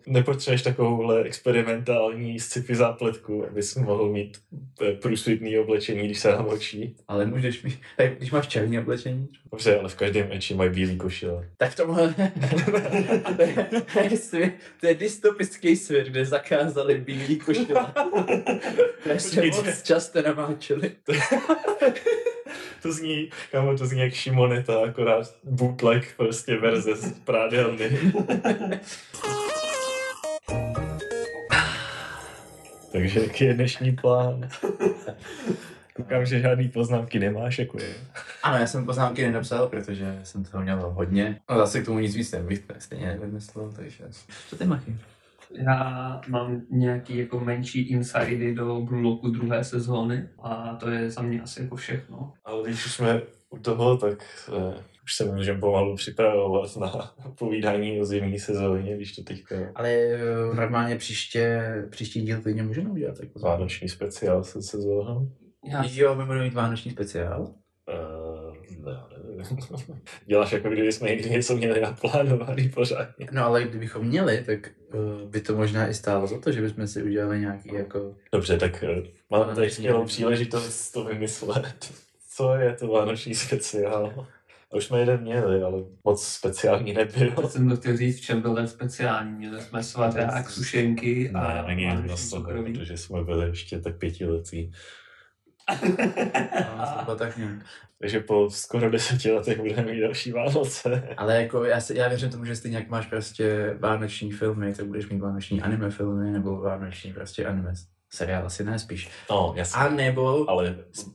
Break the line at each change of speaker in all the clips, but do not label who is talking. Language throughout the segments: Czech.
nepotřebuješ takovouhle experimentální sci-fi zápletku, abys mohl mít průsvitný oblečení, když se namočí.
Ale můžeš mít, když máš černý oblečení.
Dobře, ale v každém eči mají bílý košile.
Tak tohle to je dystopický svět, kde zakázali bílý košile. Které se moc často namáčeli.
To zní jak Šimoneta, akorát bootleg prostě verze z prádelny. Takže jaký je dnešní plán? Koukám, že žádný poznámky nemáš, jako je.
Ano, já jsem poznámky nenapsal, protože jsem toho měl hodně. No zase k tomu nic víc stejně nevymyslel, takže... Co ty, Machy?
Já mám nějaký jako menší insidy do Blue Locku 2. sezóny a to je za mě asi jako všechno.
Ale když už jsme u toho, tak už se můžeme pomalu připravovat na povídání o zimní sezóně, když to teďka...
Ale normálně příští díl klidně můžeme udělat. Jako
vánoční speciál se sezónou.
Jo, my budeme mít vánoční speciál.
Děláš jako kdyby jsme někdy něco měli naplánovaný pořádně.
No ale kdybychom měli, tak by to možná i stálo za to, že bychom si udělali nějaký jako...
Dobře, tak mám tady skvělou příležitost to vymyslet. Co je to vánoční speciál? A už jsme jeden měli, ale moc speciální nebyl.
Já jsem to chtěl říct, v čem byl ten speciální. Měli jsme svaták, sušenky a...
Ne, není jen cukroví, protože jsme byli ještě tak 5letí.
No, tak nějak.
Takže po skoro 10 letech budeme mít další Vánoce.
Ale jako já věřím tomu, že stejně jak máš prostě vánoční filmy, tak budeš mít vánoční anime filmy, nebo vánoční prostě anime seriál, asi ne spíš.
No, jasně.
A nebo
ale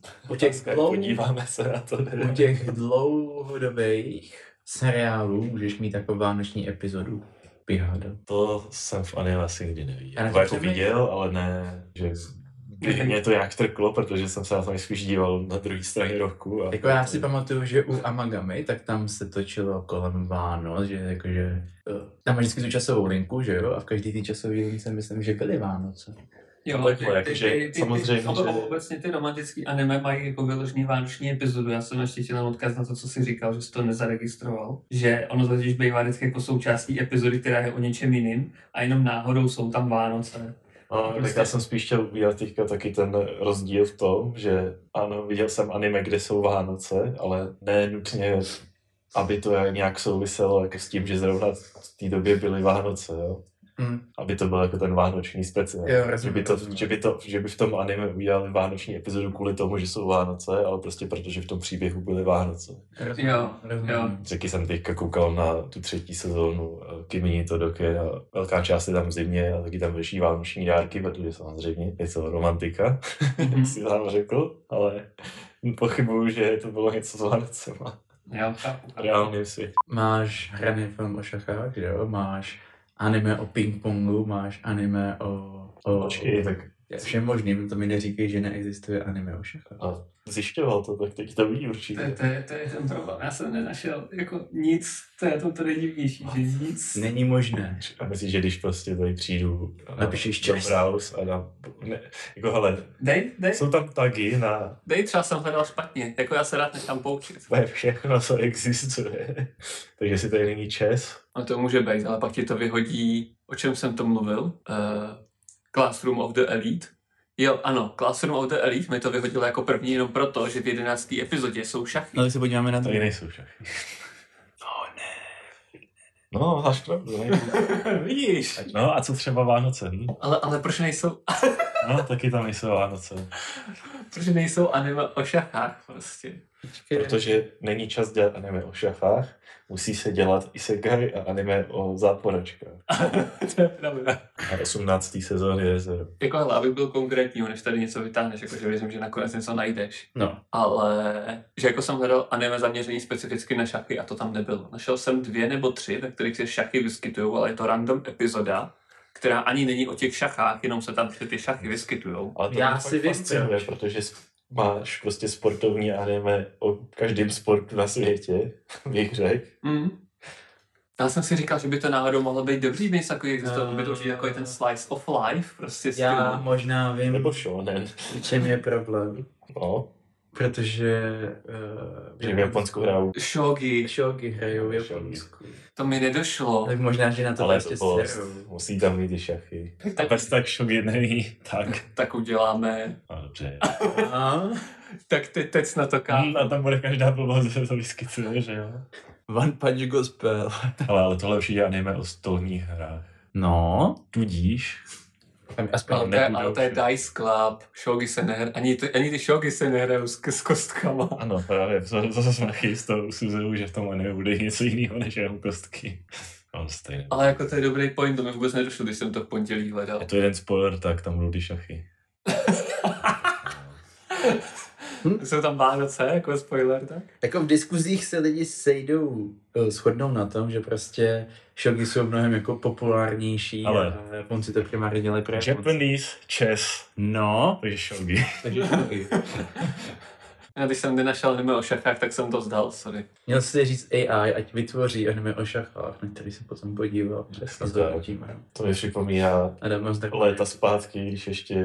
podíváme se na to.
U těch dlouhodobých seriálů můžeš mít jako vánoční epizodu. Piháda.
To jsem v anime asi nikdy neviděl. To jako viděl, ale ne, že... Mě to nějak trklo, protože jsem se na to spíš díval na druhé straně roku.
Jako já si pamatuju, že u Amagami, tak tam se točilo kolem Vánoc, že jakože tam máš vždycky tu časovou linku, že jo? A v každý té časové lince myslím, že byly Vánoce.
Jo, samozřejmě, obecně ty romantický anime mají jako vyložený vánoční epizodu. Já jsem ještě chtěl odkaz na to, co jsi říkal, že jsi to nezaregistroval. Že ono totiž bývá vždycky jako součástí epizody, která je o něčem jiným a jenom náhodou jsou tam Vánoce.
No, tak já jsem spíš chtěl udělat teďka taky ten rozdíl v tom, že ano, viděl jsem anime, kde jsou Vánoce, ale ne nutně, aby to nějak souviselo jako s tím, že zrovna v té době byly Vánoce, jo. Aby to byl jako ten vánoční speciál.
Jo,
že by v tom anime udělali vánoční epizodu kvůli tomu, že jsou Vánoce, ale prostě protože v tom příběhu byly Vánoce.
Jo.
Taky jsem teďka koukal na tu 3. sezónu Kimi ni Todoke a velká část je tam v zimě a taky tam řeší vánoční dárky, protože samozřejmě je to romantika, jak si tam řekl, ale pochybuju, že to bylo něco s Vánocema.
Jo,
reálně si.
Máš hraný film o šachách, jo? Máš anime o ping-pongu, máš anime o
Počkej, tak
všem možným, to mi neříkej, že neexistuje anime o šachách.
A zjišťoval to, tak teď to ví určitě.
To je ten problém, já jsem nenašel jako nic, to je to nejdivnější, že nic.
Není možné.
A myslíš, že když prostě tady přijdu
napíšeš
do browse a dám, jako hele,
dej.
Jsou tam tagy na...
Dej, třeba jsem hledal špatně, jako já se rád nechám poučit.
To je všechno, co existuje. Takže si tady není čes.
No to může být, ale pak ti to vyhodí, o čem jsem to mluvil, Classroom of the Elite. Jo, ano, Classroom of the Elite mi to vyhodilo jako první jenom proto, že v 11. epizodě jsou šachy.
No, tak se podíváme na to.
Tady nejsou šachy.
No, ne.
No, máš pravdu.
Vidíš.
No, a co třeba Vánoce?
Ale proč nejsou...
No, taky tam nejsou Vánoce.
Proč nejsou anime o šachách prostě?
Protože není čas dělat anime o šachách, musí se dělat isekai a anime o záporačkách.
To je pravda.
A 18. sezóny je zero.
Jako hele, abych byl konkrétní, než tady něco vytáhneš, jakože věřím, že nakonec něco najdeš.
No.
Ale, že jako jsem hledal anime zaměření specificky na šachy a to tam nebylo. Našel jsem 2 nebo 3, ve kterých se šachy vyskytují, ale je to random epizoda, která ani není o těch šachách, jenom se tam ty šachy vyskytujou.
Ale to
já si
fascinuje, protože máš prostě sportovní anime o každém sportu na světě, bych řekl.
Já jsem si říkal, že by to náhodou mohlo být dobrý, být takový, by to určitě jako ten slice of life, prostě
já možná vím,
nebo shonen.
v čem je problém.
No.
Protože
Že v Japonsku hrajou.
Shogi
hrajou v Japonsku.
To mi nedošlo.
Tak možná, že na to
Ale
prostě
to
serou.
musí tam mít i šachy. A bez tak shogi není.
Tak uděláme.
No, dobře.
Tak teď na to kápu.
A tam bude každá blbost, že to vyskytuje, že jo?
One Punch Gospel.
Ale tohle už je anime o stolních hrách.
No.
Tudíž.
Aspoň
Ale to je Dice Club, shogi se nehraje, ani ty shogi se nehrajou s kostkama.
Ano, právě, zase jsme chystou usuzují, že v tom anime bude něco jiného než jenom kostky. No, stejně.
Ale jako to je dobrý point, to mi vůbec nedošlo, když jsem to v pondělí hledal.
Je to jeden spoiler, tak tam budou ty šachy.
Jsou tam Vánoce, jako spoiler, tak?
Jako v diskuzích se lidi shodnou na tom, že prostě shogi jsou mnohem jako populárnější, ale a Japonci to primárně dělají pro Japonci.
Japanese chess.
No.
Takže shogi.
Já když jsem nenašel anime o šachách, tak jsem to vzdal, sorry.
Měl jsi říct AI, ať vytvoří anime o šachách, na který se potom podíval.
To mi připomíná léta zpátky, když ještě...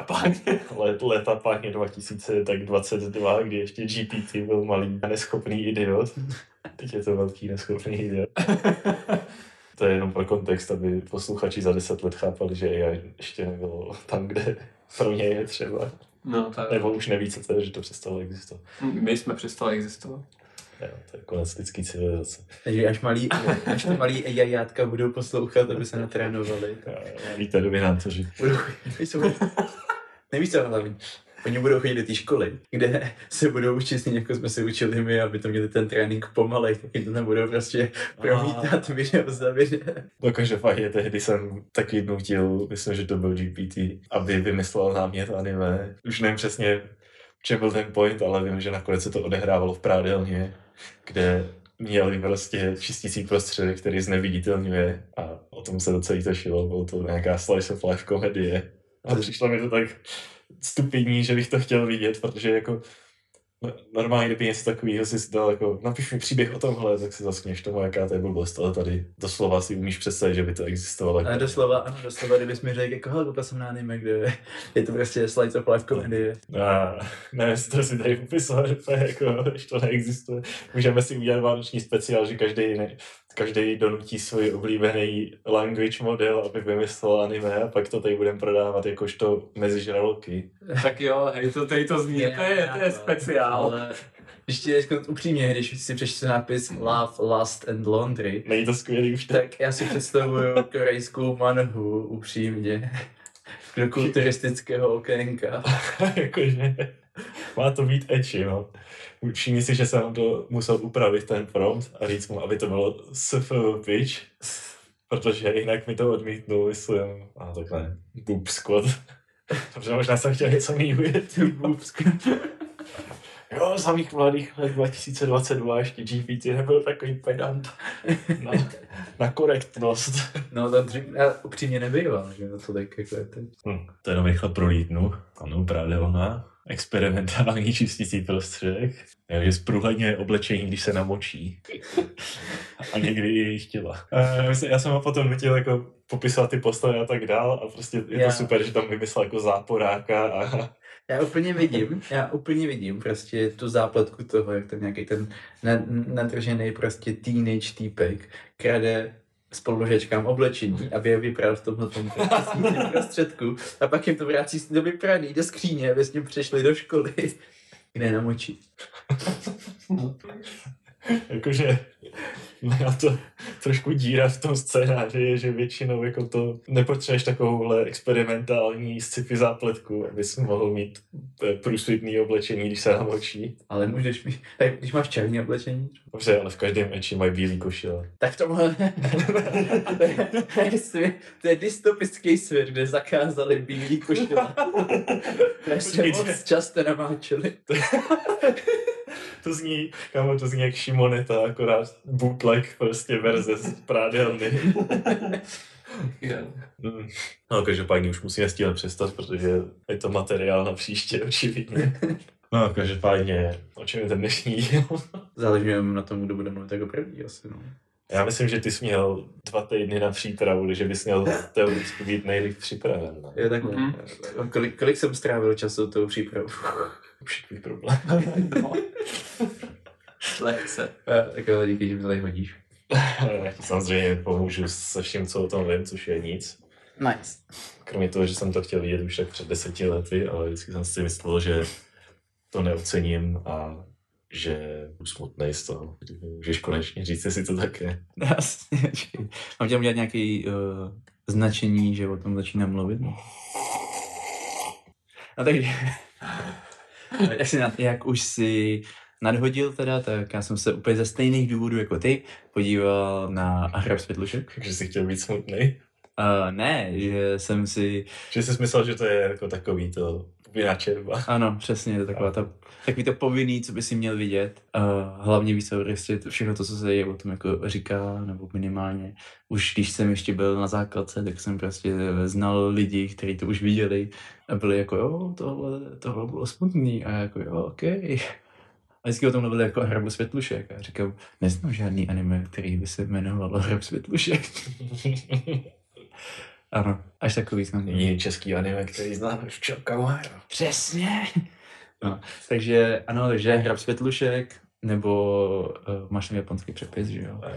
Léta páně 2022, kdy ještě GPT byl malý a neschopný idiot. Teď je to velký neschopný idiot. To je jenom pro kontext, aby posluchači za 10 let chápali, že AI ještě nebylo tam, kde pro mě je třeba.
No, tak...
Nebo už nevíce, že to přestalo existovat.
My jsme přestali existovat.
Jo, to je konec lidský civilizace.
Takže až ty malí jajátka budou poslouchat, aby se natrénovali.
Víte, dominátoři.
Nevíš co hlavně? Oni budou chodit do té školy, kde se budou učit stejně, jako jsme se učili my, aby to měli ten trénink pomalej, tak jim to nebudou prostě promítat video za video.
No každopádně tehdy jsem taky nutil, myslím, že to byl GPT, aby vymyslel námět anime. Už nevím přesně, čem byl ten point, ale vím, že nakonec se to odehrávalo v prádelně, kde měli prostě čistící prostředek, který zneviditelňuje a o tom se docela točilo. Bylo to nějaká slice of life komedie. A přišlo mi to tak stupidní, že bych to chtěl vidět, protože jako normálně, kdyby něco takového si dal, jako napiš mi příběh o tomhle, tak si zaskněš tomu, jaká to je blbost, ale tady doslova si umíš představit, že by to existovalo.
Ale doslova, kdybys mi řekl, jako koukal jsem na anime, kde je to prostě slice of life komedie.
Ne, to si tady popisovat, jako, že to neexistuje. Můžeme si udělat vánoční speciál, že každý donutí svůj oblíbený language model, aby vymyslel anime a pak to tady budeme prodávat jakožto mezižraloky.
Tak jo, hej, to tady to zní, to je speciál.
Ale když ti je upřímně, když si přečtu nápis Love, Lust and Laundry,
není to skvělý už
tak já si představuju korejskou manhu upřímně do kulturistického okénka.
Jakože má to být ecchi, no. Všimni si, že jsem to musel upravit ten prompt a říct mu, aby to bylo SFV pitch, protože jinak mi to odmítnul, myslím, takhle, boob squad. Protože možná jsem chtěl něco mývit.
Boob squad.
Jo, za mých mladých let 2022 ještě GPT nebyl takový pedant na korektnost.
No, to upřímně nebýval, že to tak jako je teď.
To jenom rychle prolítnu. Ano, pravidelná. Experimentální čistící prostředek. Takže zprůhledňuje oblečení, když se namočí. A někdy i jejich těla. Já jsem ho potom chtěl jako popisovat ty postavy a tak dál a prostě je to super, že tam vymyslel jako záporáka a...
Já úplně vidím prostě tu zápletku toho, jak tam nějaký ten nadržený prostě teenage týpek krade spolužečkám oblečení, aby je vypral v tomhle prostředku a pak jim to vrátí do vypraný, do skříně, aby s ním přešli do školy, kde namočí.
Jakože měla to trošku díra v tom scénáři, je, že většinou jako to nepotřebuješ takovouhle experimentální sci-fi zápletku, abys mohl mít průsvitný oblečení, když se namočí.
Ale můžeš mít, když máš černé oblečení?
Dobře, ale v každém ecchi mají bílý košile.
Tak tohle to je dystopický svět, kde zakázali bílý košile. Které se moc často namáčeli.
To zní jak Šimoneta, akorát bootleg prostě verze z prádelny. No, každopádně už musíme s tím přestat, protože je to materiál na příště, očividně. No, každopádně, o čem je ten dnešní díl?
Záleží na tom, kdo bude mluvit jako první asi, no.
Já myslím, že ty jsi měl 2 týdny na přípravu, že bys měl teoreticky být nejlíp připraven. Ne?
Jo, takhle. Kolik jsem strávil času tou přípravou?
Všechny problém.
No. Lehce.
Takhle díky, že mi tady hodíš.
Já ti samozřejmě pomůžu se vším, co o tom vím, což je nic.
Nice.
Kromě toho, že jsem to chtěl vidět už tak před 10 lety, ale vždycky jsem si myslel, že to neocením a že budu smutnej z toho. Můžeš konečně říct, jestli to tak je.
Jasně, mám tě udělat nějaké značení, že o tom začínám mluvit? No takže, jak už si nadhodil teda, tak já jsem se úplně ze stejných důvodů jako ty podíval na Hrab Světlušek.
Takže jsi chtěl být smutnej?
Ne, že jsem si...
Že jsi myslel, že to je jako takový to povinná čerba.
Ano, přesně, to takový to povinný, co by si měl vidět. Hlavně víc prostě všechno to, co se o tom jako říká, nebo minimálně. Už když jsem ještě byl na základce, tak jsem prostě znal lidi, kteří to už viděli a byli jako, jo, tohle bylo smutný a jako, jo, okej. A vždycky o tom mluvili jako Hrabu Světlušek a říkám, neznám žádný anime, který by se jmenovalo Hrab Světlušek. Ano, až takový jsem.
Jiný český anime, který znám, už Čelka.
Přesně. No, takže ano, takže Hrab Světlušek, nebo máš tam japonský přepis, že jo?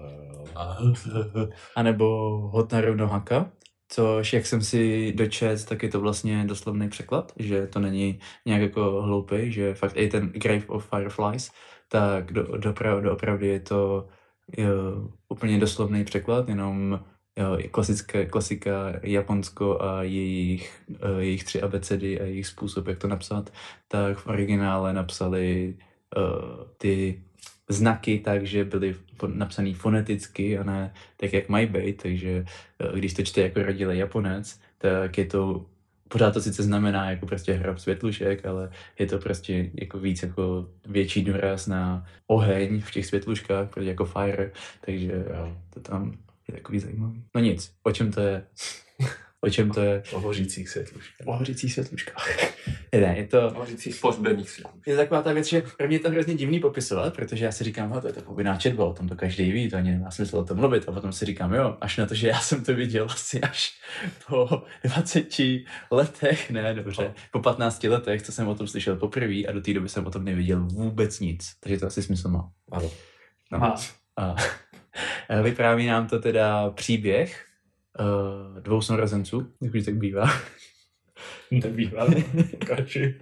A nebo Hotaru no Haka, což jak jsem si dočet, tak je to vlastně doslovný překlad, že to není nějak jako hloupý, že fakt i ten Grave of Fireflies, tak doopravdy je to úplně doslovný překlad, jenom jo, klasika Japonsko a jejich 3 abecedy a jejich způsob, jak to napsat, tak v originále napsali ty znaky tak, že byly napsaný foneticky a ne tak, jak mají být, takže když to čte jako rodilý Japonec, tak je to pořád to sice znamená jako prostě Hrab Světlušek, ale je to prostě jako víc jako větší důraz na oheň v těch světluškách, protože jako fire, takže to tam je takový zajímavý. No nic, o čem to je? O čem to je?
O hořících světluškách.
O hořících světluškách. Ne, je to...
O hořících pohřbených světluškách.
Je taková ta věc, že pro mě je to hrozně divný popisovat, protože já si říkám, to je to povinná četba, o tom to každý ví, to ani nemá smysl o tom mluvit. A potom si říkám, jo, až na to, že já jsem to viděl asi až po 20 letech, ne, dobře, po 15 letech, co jsem o tom slyšel poprvé a do té doby jsem o tom neviděl vůbec nic. Takže to asi smysl má.
Ano.
No. A vypráví nám to teda příběh 2 sourozenců, jak už tak bývá.
Nebývá, kači.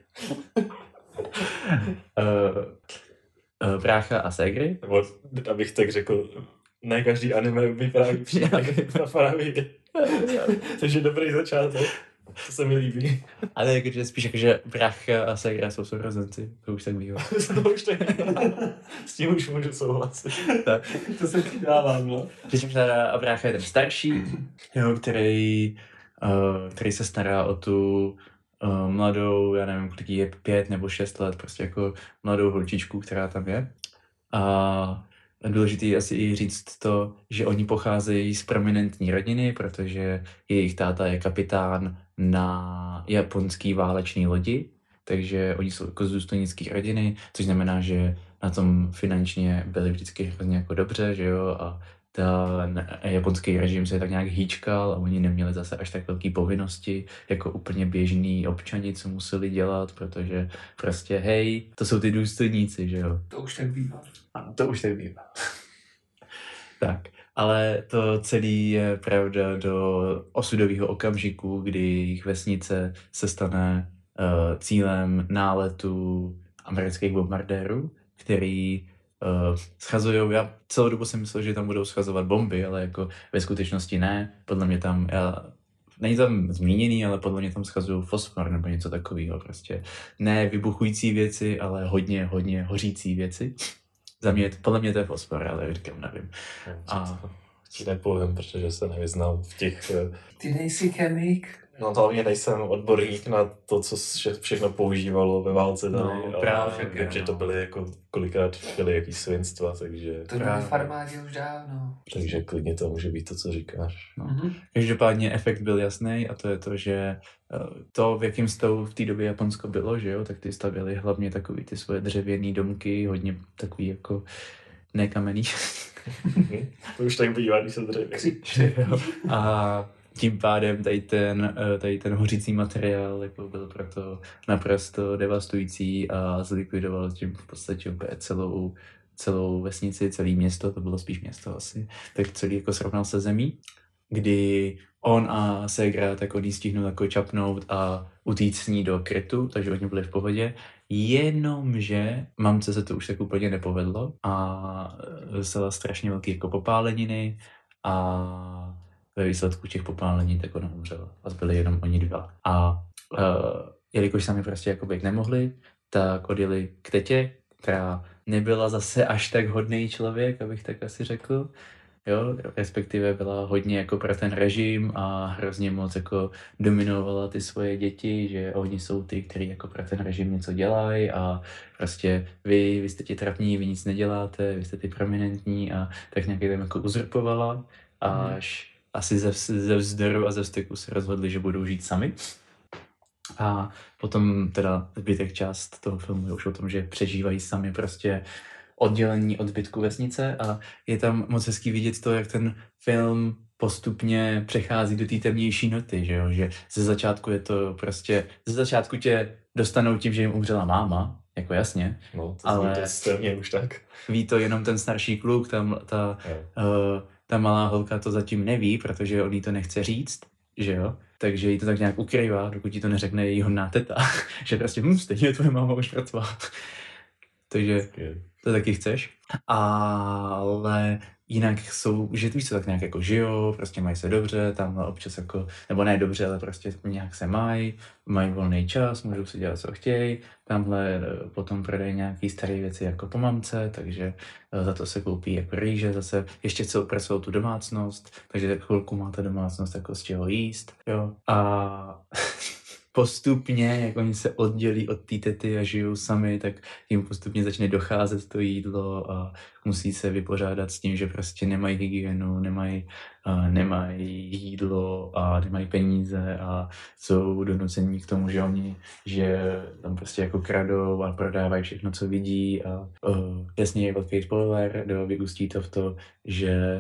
Brácha a ségry.
Nebo, abych tak řekl, ne každý anime vypráví příběh na právě. Takže dobrý začátek. To se mi líbí.
Ale jakože spíš jakože brácha a ségra jsou sourozenci. To už tak bývá.
S tím už můžu souhlasit.
Tak.
To se ti dávám, no.
Přičemž teda brácha je ten starší, jo, který se stará o tu mladou, já nevím, kolik je 5 nebo 6 let, prostě jako mladou holčičku, která tam je. A důležitý je asi i říct to, že oni pocházejí z prominentní rodiny, protože jejich táta je kapitán na japonský válečný lodi, takže oni jsou jako z důstojnické rodiny, což znamená, že na tom finančně byli vždycky hrozně jako dobře, že jo, a ten japonský režim se tak nějak hýčkal a oni neměli zase až tak velké povinnosti jako úplně běžní občani, co museli dělat, protože prostě hej, to jsou ty důstojníci, že jo.
To už tak bývá.
Ano, to už tak bývá. Tak, ale to celé je pravda do osudového okamžiku, kdy jejich vesnice se stane cílem náletu amerických bombardérů, který schazujou, já celou dobu jsem myslel, že tam budou schazovat bomby, ale jako ve skutečnosti ne, podle mě tam, není tam zmíněný, ale podle mě tam schazují fosfor nebo něco takového, prostě ne vybuchující věci, ale hodně hořící věci. Za mě, podle mě to je fosfor, ale říkám, nevím.
A ti nepovím, protože se nevyznám v těch...
Ty nejsi chemik?
No to hlavně nejsem odborník na to, co se všechno používalo ve válce tady.
No,
právě, vím, že to byly jako kolikrát byly jaký svinstva, takže...
To byly v armádě už dávno.
Takže klidně to může být to, co říkáš.
No. Každopádně efekt byl jasný a to je to, že to, v jakém stavu v té době Japonsko bylo, že jo, tak ty stavěli hlavně takový ty svoje dřevěný domky, hodně takový jako ne kamenný.
To už tak bývá, když se dřevěný.
A tím pádem tady ten hořící materiál jako byl proto naprosto devastující a zlikvidoval tím v podstatě úplně celou vesnici, celé město, to bylo spíš město asi, tak celý jako srovnal se zemí, kdy on a ségra tak oni stihnou jako čapnout a utíct s ní do krytu, takže oni byli v pohodě, jenomže mamce se to už tak úplně nepovedlo a dostala strašně velký jako popáleniny a ve výsledku těch popálenin tak ona umřela a zbyli jenom oni dva. A jelikož sami prostě jako být nemohli, tak odjeli k tetě, která nebyla zase až tak hodný člověk, abych tak asi řekl. Jo, respektive byla hodně jako pro ten režim a hrozně moc jako dominovala ty svoje děti, že oni jsou ty, kteří jako pro ten režim něco dělají a prostě vy jste ti trapní, vy nic neděláte, vy jste ty prominentní a tak nějak tam jako uzurpovala, až asi ze vzdoru a ze vzteku se rozhodli, že budou žít sami. A potom teda zbytek část toho filmu je už o tom, že přežívají sami prostě oddělení od zbytku vesnice a je tam moc hezký vidět to, jak ten film postupně přechází do té temnější noty, že jo, že ze začátku je to prostě, ze začátku tě dostanou tím, že jim umřela máma, jako jasně,
no, to
ale
to už tak.
Ví to jenom ten starší kluk, ta malá holka to zatím neví, protože on jí to nechce říct, že jo, takže jí to tak nějak ukrývá, dokud jí to neřekne její hodná teta, že prostě stejně tvoje máma už mrtvá. Takže to taky chceš. Ale jinak jsou, že víš co, tak nějak jako žijou, prostě mají se dobře, tam občas jako, nebo ne dobře, ale prostě nějak se mají volný čas, můžou si dělat, co chtějí, tamhle potom prodají nějaký staré věci jako po mamce, takže za to se koupí jako rýže, zase ještě chcou pracovat tu domácnost, takže chvilku má ta domácnost jako z čeho jíst, jo. A postupně, jak oni se oddělí od té tety a žijou sami, tak jim postupně začne docházet to jídlo a musí se vypořádat s tím, že prostě nemají hygienu, nemají jídlo a nemají peníze a jsou donucení k tomu, že tam prostě jako kradou a prodávají všechno, co vidí a jasně je velký spoiler, vyústí to v to, že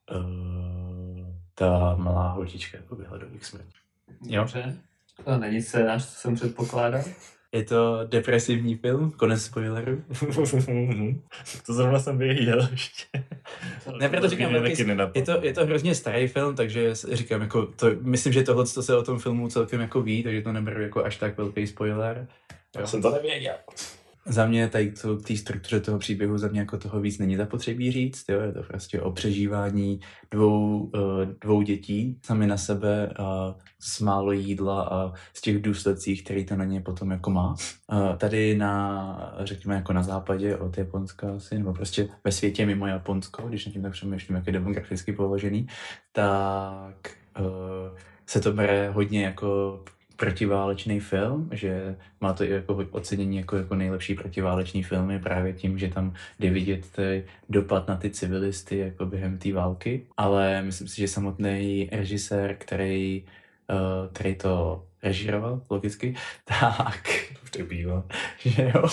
ta malá holčička poběhla do jejich smrti. Jo?
To není scénář, co jsem předpokládal.
Je to depresivní film, konec spoileru.
To zrovna jsem věděl ještě.
Ne, proto říkám, je to hrozně starý film, takže říkám, jako myslím, že tohle se o tom filmu celkem jako ví, takže to neberu jako až tak velký spoiler.
Já jsem to nevěděl.
Za mě tady té struktuře toho příběhu za mě jako toho víc není zapotřebí říct, jo? Je to prostě o přežívání dvou dětí sami na sebe a s málo jídla a z těch důsledcích, který to na ně potom jako má. Tady řekněme jako na západě od Japonska asi, nebo prostě ve světě mimo Japonsko, když na tím tak přemýšlím, jak je demograficky položený, tak se to bere hodně jako protiválečný film, že má to i jako ocenění jako nejlepší protiválečný filmy právě tím, že tam jde vidět dopad na ty civilisty jako během té války, ale myslím si, že samotný režisér, který to režíroval, logicky, tak
to bývá,
že jo,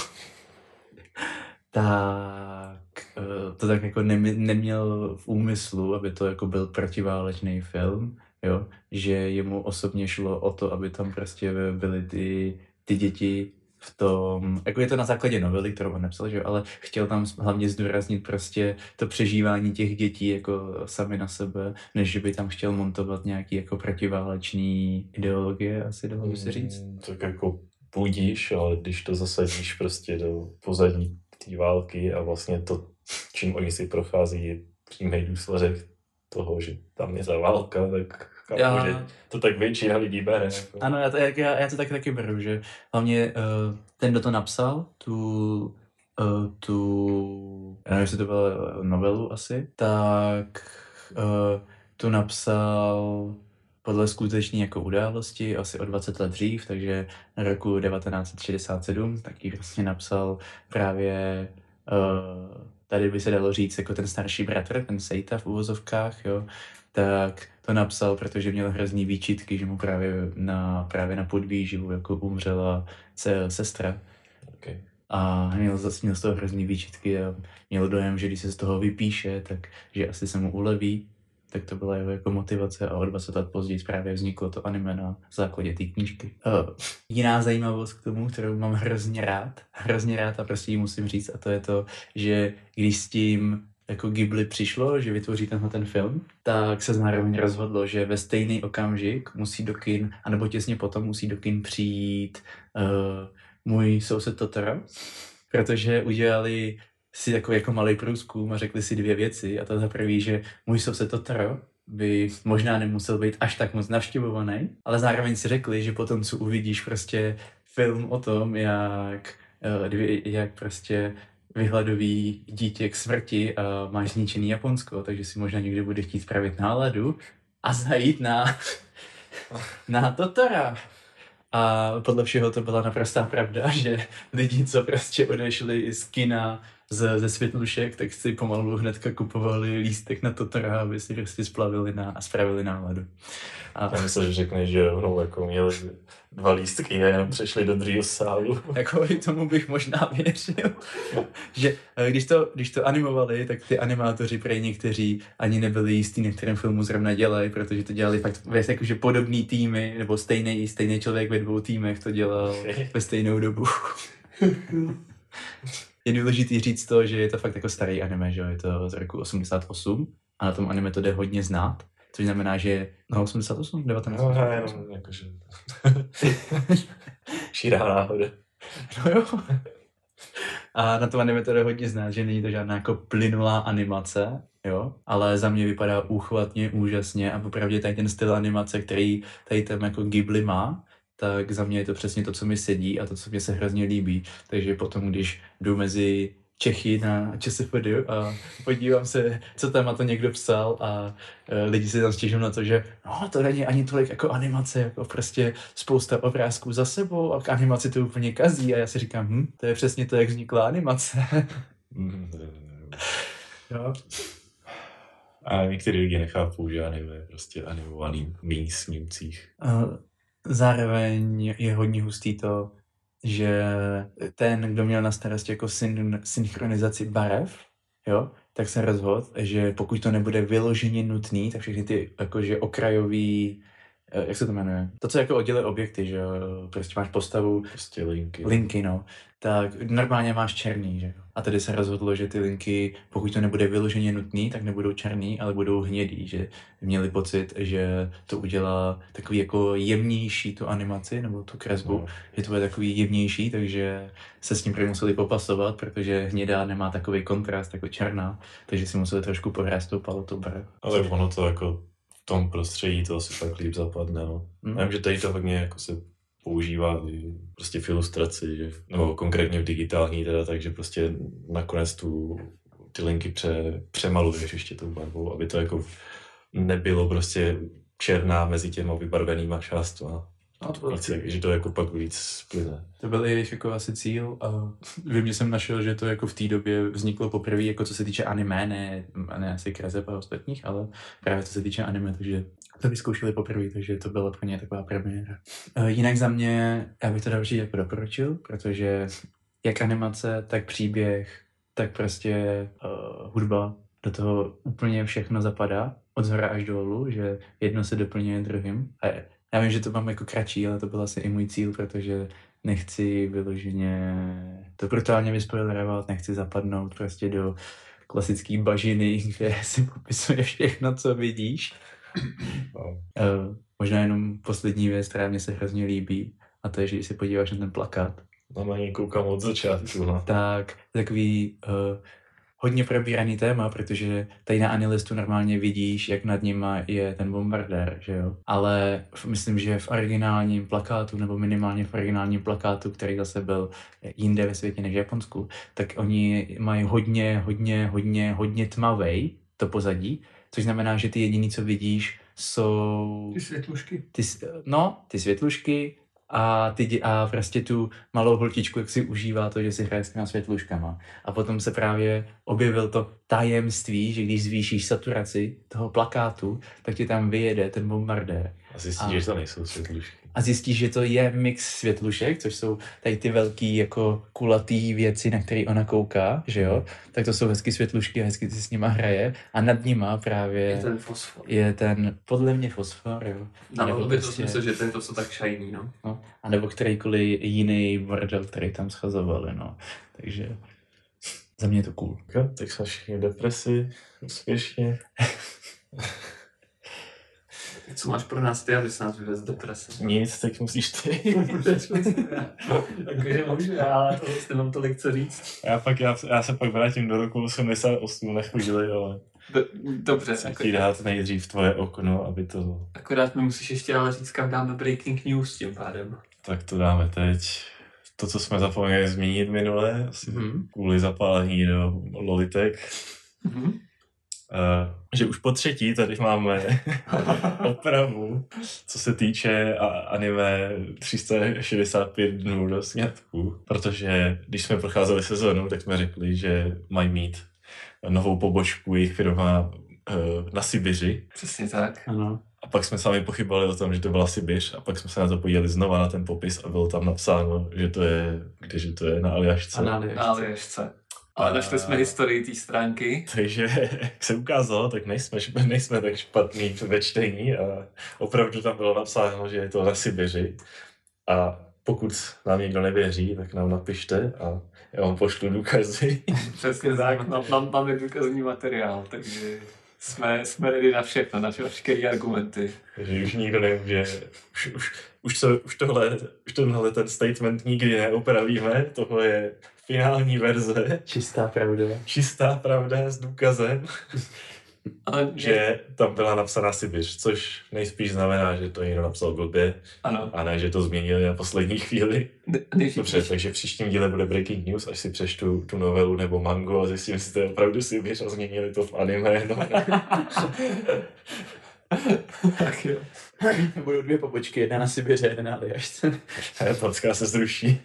tak to tak jako neměl v úmyslu, aby to jako byl protiválečný film, jo, že jemu osobně šlo o to, aby tam prostě byly ty děti v tom, jako je to na základě novely, kterou on napsal, že jo, ale chtěl tam hlavně zdůraznit prostě to přežívání těch dětí jako sami na sebe, než že by tam chtěl montovat nějaký jako protiválečný ideologie, asi dalo by se říct.
Tak jako půjdíš, ale když to zasadíš prostě do pozadí té války a vlastně to, čím oni si prochází, je přímý důsledek toho, že tam je ta válka, tak chápu, že to tak většina lidí bere. Jako.
Ano, já to taky beru, že hlavně ten, kdo to napsal, já nevím, jestli to byla novelu asi, tak tu napsal podle skutečné jako události asi o 20 let dřív, takže na roku 1967, tak ji vlastně napsal právě tady by se dalo říct jako ten starší bratr, ten Seita v uvozovkách, jo, tak to napsal, protože měl hrozný výčitky, že mu právě na podvýživu jako umřela sestra.
Okay.
a měl z toho hrozný výčitky a měl dojem, že když se z toho vypíše, tak že asi se mu uleví. Tak to byla jeho jako motivace a o 20 let později právě vzniklo to anime na základě té knížky. Jiná zajímavost k tomu, kterou mám hrozně rád a prostě ji musím říct, a to je to, že když s tím jako Ghibli přišlo, že vytvoří ten film, tak se zároveň rozhodlo, že ve stejný okamžik musí do kin, anebo těsně potom musí do kin přijít Můj soused Totoro, protože udělali si takový jako malý průzkum a řekli si 2 věci, a to za prvý, že Můj soused Totoro by možná nemusel být až tak moc navštěvovaný, ale zároveň si řekli, že potom, co uvidíš prostě film o tom, jak prostě vyhladoví dítě k smrti a máš zničený Japonsko, takže si možná někdy bude chtít spravit náladu a zajít na Totora. A podle všeho to byla naprostá pravda, že lidi, co prostě odešli z kina ze Světlušek, tak si pomalu hnedka kupovali lístek na Totora, aby si prostě splavili a spravili náladu.
Já myslím, že řekneš, že rovnou jako měli 2 lístky a jenom přešli do druhého sálu.
Jako i tomu bych možná věřil. Že když to animovali, tak ty animátoři prej někteří ani nebyli jistý, na kterém filmu zrovna dělají, protože to dělali fakt jakože podobný týmy, nebo stejný člověk ve 2 týmech to dělal ve stejnou dobu. Je důležitý říct to, že je to fakt jako starý anime, že je to z roku 88 a na tom anime to jde hodně znát, což znamená, že 88, 19.
No, jenom jakože šírá náhoda.
No jo. A na tom anime to jde hodně znát, že není to žádná jako plynulá animace, jo, ale za mě vypadá úchvatně, úžasně a popravdě tady ten styl animace, který tady tam jako Ghibli má, tak za mě je to přesně to, co mi sedí a to, co mě se hrozně líbí. Takže potom, když jdu mezi Čechy na ČSFD a podívám se, co tam na to někdo psal a lidi se tam stěžují na to, že no, to není ani tolik jako animace, jako prostě spousta obrázků za sebou a k animaci to úplně kazí a já si říkám, to je přesně to, jak vznikla animace.
Jo. A některý lidi nechápou, že anime je prostě animovaný místnících.
Zároveň je hodně hustý to, že ten, kdo měl na starosti jako synchronizaci barev, jo, tak se rozhodl, že pokud to nebude vyloženě nutný, tak všechny ty jakože okrajový, jak se to jmenuje? To, co jako odděluje objekty, že prostě máš postavu,
prostě linky.
Linky, no. Tak normálně máš černý, že jo. A tady se rozhodlo, že ty linky, pokud to nebude vyloženě nutný, tak nebudou černý, ale budou hnědý, že měli pocit, že to udělá takový jako jemnější tu animaci, nebo tu kresbu, že to bude takový jemnější, takže se s tím museli popasovat, protože hnědá nemá takový kontrast jako černá, takže si museli trošku pohrát tou paletou barev.
Ale ono to jako v tom prostředí to asi fakt líp zapadne, no. Já vím, že tady to hodně jako se používá prostě v ilustraci, že, nebo konkrétně v digitální teda, takže prostě nakonec ty linky přemaluješ ještě tou barvou, aby to jako nebylo prostě černá mezi těma vybarvenýma částma. Že to jako pak víc splyne.
To byl jejich jako asi cíl a vím, že jsem našel, že to jako v té době vzniklo poprvé, jako co se týče anime, ne asi kreseb a ostatních, ale právě co se týče anime, takže to vyzkoušeli poprvé, takže to byla pro ně taková premiéra. Jinak za mě, já bych to další jako doporučil, protože jak animace, tak příběh, tak prostě hudba, do toho úplně všechno zapadá, od zhora až dolů, že jedno se doplňuje druhým. A já vím, že to mám jako kratší, ale to byl asi i můj cíl, protože nechci vyloženě to brutálně vyspoilerovat, nechci zapadnout prostě do klasický bažiny, kde si popisuje všechno, co vidíš. Možná jenom poslední věc, která mě se hrozně líbí, a to je, že když se podíváš na ten plakát,
na něj koukám od začátku, no.
Tak takový hodně probíraný téma, protože tady na Anilistu normálně vidíš, jak nad nima je ten bombardér, že jo? Ale myslím, že v originálním plakátu, nebo minimálně v originálním plakátu, který zase byl jinde ve světě než v Japonsku, tak oni mají hodně tmavej to pozadí, což znamená, že ty jediný, co vidíš, jsou...
Ty světlušky.
Ty světlušky a prostě tu malou holčičku, jak si užívá to, že si hraje s těma světluškama. A potom se právě objevil to tajemství, že když zvýšíš saturaci toho plakátu, tak ti tam vyjede ten bombardér.
A zjistíš, že to nejsou světlušky.
A zjistíš, že to je mix světlušek, což jsou tady ty velký jako kulatý věci, na který ona kouká, že jo? Tak to jsou hezky světlušky a hezky si s nima hraje. A nad nima právě
je ten
podle mě fosfor, jo.
No, by to smysl, že to je to, co tak shiny, no.
A nebo kterýkoliv jiný bordel, který tam schazovali, no. Takže za mě je to cool.
Tak jsme všichni v depresi, úspěšně.
Co máš pro nás ty, abys nás vyvez z deprese?
Nic, tak musíš ty.
Takže můžu, ale to nemám tolik co říct.
Já se pak vrátím do roku 88 na chvíli, ale...
Dobře.
Chci dát nejdřív tvoje okno, aby to...
Akorát mi musíš ještě ale říct, kam dáme breaking news tím pádem.
Tak to dáme teď. To, co jsme zapomněli zmínit minule, asi kvůli zapálení do lolitek. Že už po třetí tady máme opravu, co se týče anime 365 dnů do sňatku, protože když jsme procházeli sezónu, tak jsme řekli, že mají mít novou pobočku jejich firma na Sibiři.
Přesně tak.
Ano.
A pak jsme sami pochybali o tom, že to byla Sibiř a pak jsme se na to podívali znova na ten popis a bylo tam napsáno, že to je, kdeže to je, na Aljašce.
Na Aljašce. Ale našli jsme historii té stránky.
Takže, jak se ukázalo, tak nejsme tak špatný ve čtení a opravdu tam bylo napsáno, že je to na Sibiři. A pokud nám někdo nevěří, tak nám napište a já vám pošlu důkazy.
Přesně tak, máme důkazní materiál, takže jsme ready na všechno, na všechny argumenty.
Takže už nikdo nemůže, už tohle ten statement nikdy neopravíme, tohle je finální verze. Čistá pravda s důkazem, že tam byla napsaná Sibiř, což nejspíš znamená, že to někdo napsal blbě.
Ano.
A ne, že to změnili na poslední chvíli. Dobře, takže v příštím díle bude breaking news, až si přečtu tu novelu nebo mango a zjistím, jestli to je opravdu Sibiř a změnili to v anime. No.
Tak jo.
Budou dvě pobočky, jedna na Sibiře, jedna na Aljašce.
Podcast se zruší.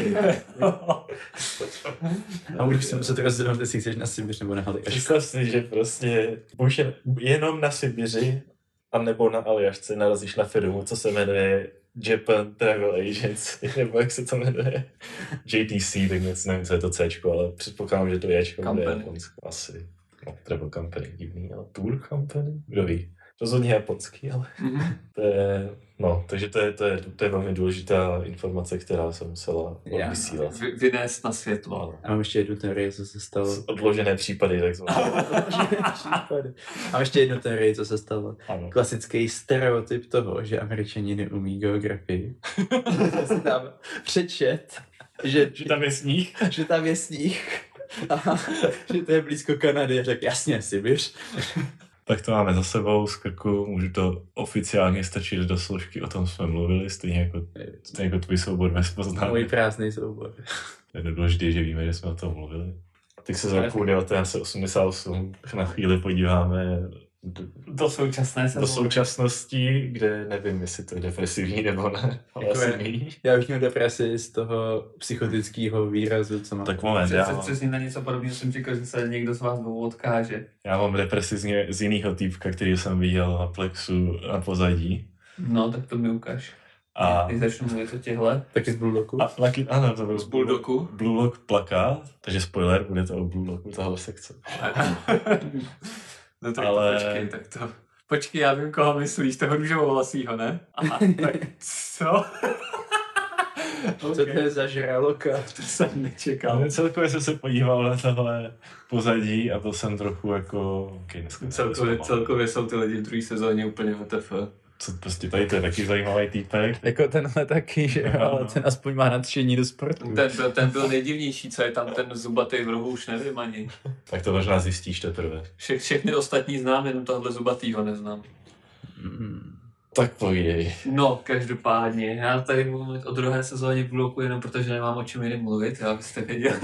A už si muset rozhodnout, jestli chceš na Sibiř nebo na Aljašce.
Představ si, že prostě buď jenom na Sibiři a nebo na Aljašce narazíš na firmu, co se jmenuje Japan Travel Agency, nebo jak se to jmenuje, JTC, tak nic, nevím, co je to Cčko, ale předpokládám, že to je Jčko, bude Japonsko, asi. No, Travel Company, divný, ale Tour Company, kdo ví. Rozhodně japonský, ale to je, no, takže to je velmi důležitá informace, která se musela vysílat.
Vynést na světlo.
A mám ještě jednu teorii, co se stalo.
Odložené případy, takzvané.
Mám ještě jednu teorii, co se stalo.
Ano.
Klasický stereotyp toho, že Američani neumí geografii. Se tam přečet, že
tam je sníh.
Že tam je sníh. A že to je blízko Kanady. Řekl, jasně, Sibiř.
Tak to máme za sebou z krku, můžu to oficiálně stačit do složky, o tom jsme mluvili, stejně jako tvůj soubor bez poznání.
Můj prázdný soubor.
Je důležité, že víme, že jsme o tom mluvili. Teď se z roku 1988 na chvíli podíváme
do současné sezóny.
Do současnosti, kde nevím, jestli to je depresivní nebo ne, ale
jako
asi ní.
Já už měl depresi z toho psychotického výrazu, co mám.
Tak moment,
Přesně na něco podobného jsem čekal, že se někdo z vás dvou odkáže.
Já mám depresi z jiného týpka, který jsem viděl na Plexu na pozadí.
No, tak to mi ukáž. A když začnu mluvit o těhle.
Taky z Blue Locku?
Ano, to byl
z Blue Locku.
Blue Lock plakát, takže spoiler, bude to o Blue Locku, tahle sekce.
No tak ale... Počkej, já vím, koho myslíš, toho růžovovlasýho, ne? Aha, tak co?
Co to je za žraloka?
To jsem nečekal.
Ale celkově jsem se podíval na tohle pozadí a byl jsem trochu jako...
Celkově jsou ty lidi v druhé sezóně úplně WTF.
Co prostě tady to je taky zajímavý týpek.
Jako tenhle taky, že jo, ale ten aspoň má nadšení do sportu.
Ten byl nejdivnější, co je tam ten zubatý v rohu, už nevím ani.
Tak to možná zjistíš teprve.
Všechny ostatní znám, jenom tohle zubatýho neznám.
Tak povídej.
No, každopádně, já tady budu mluvit o druhé sezóně v bloku, jenom protože nemám o čem jiným mluvit, já byste věděli.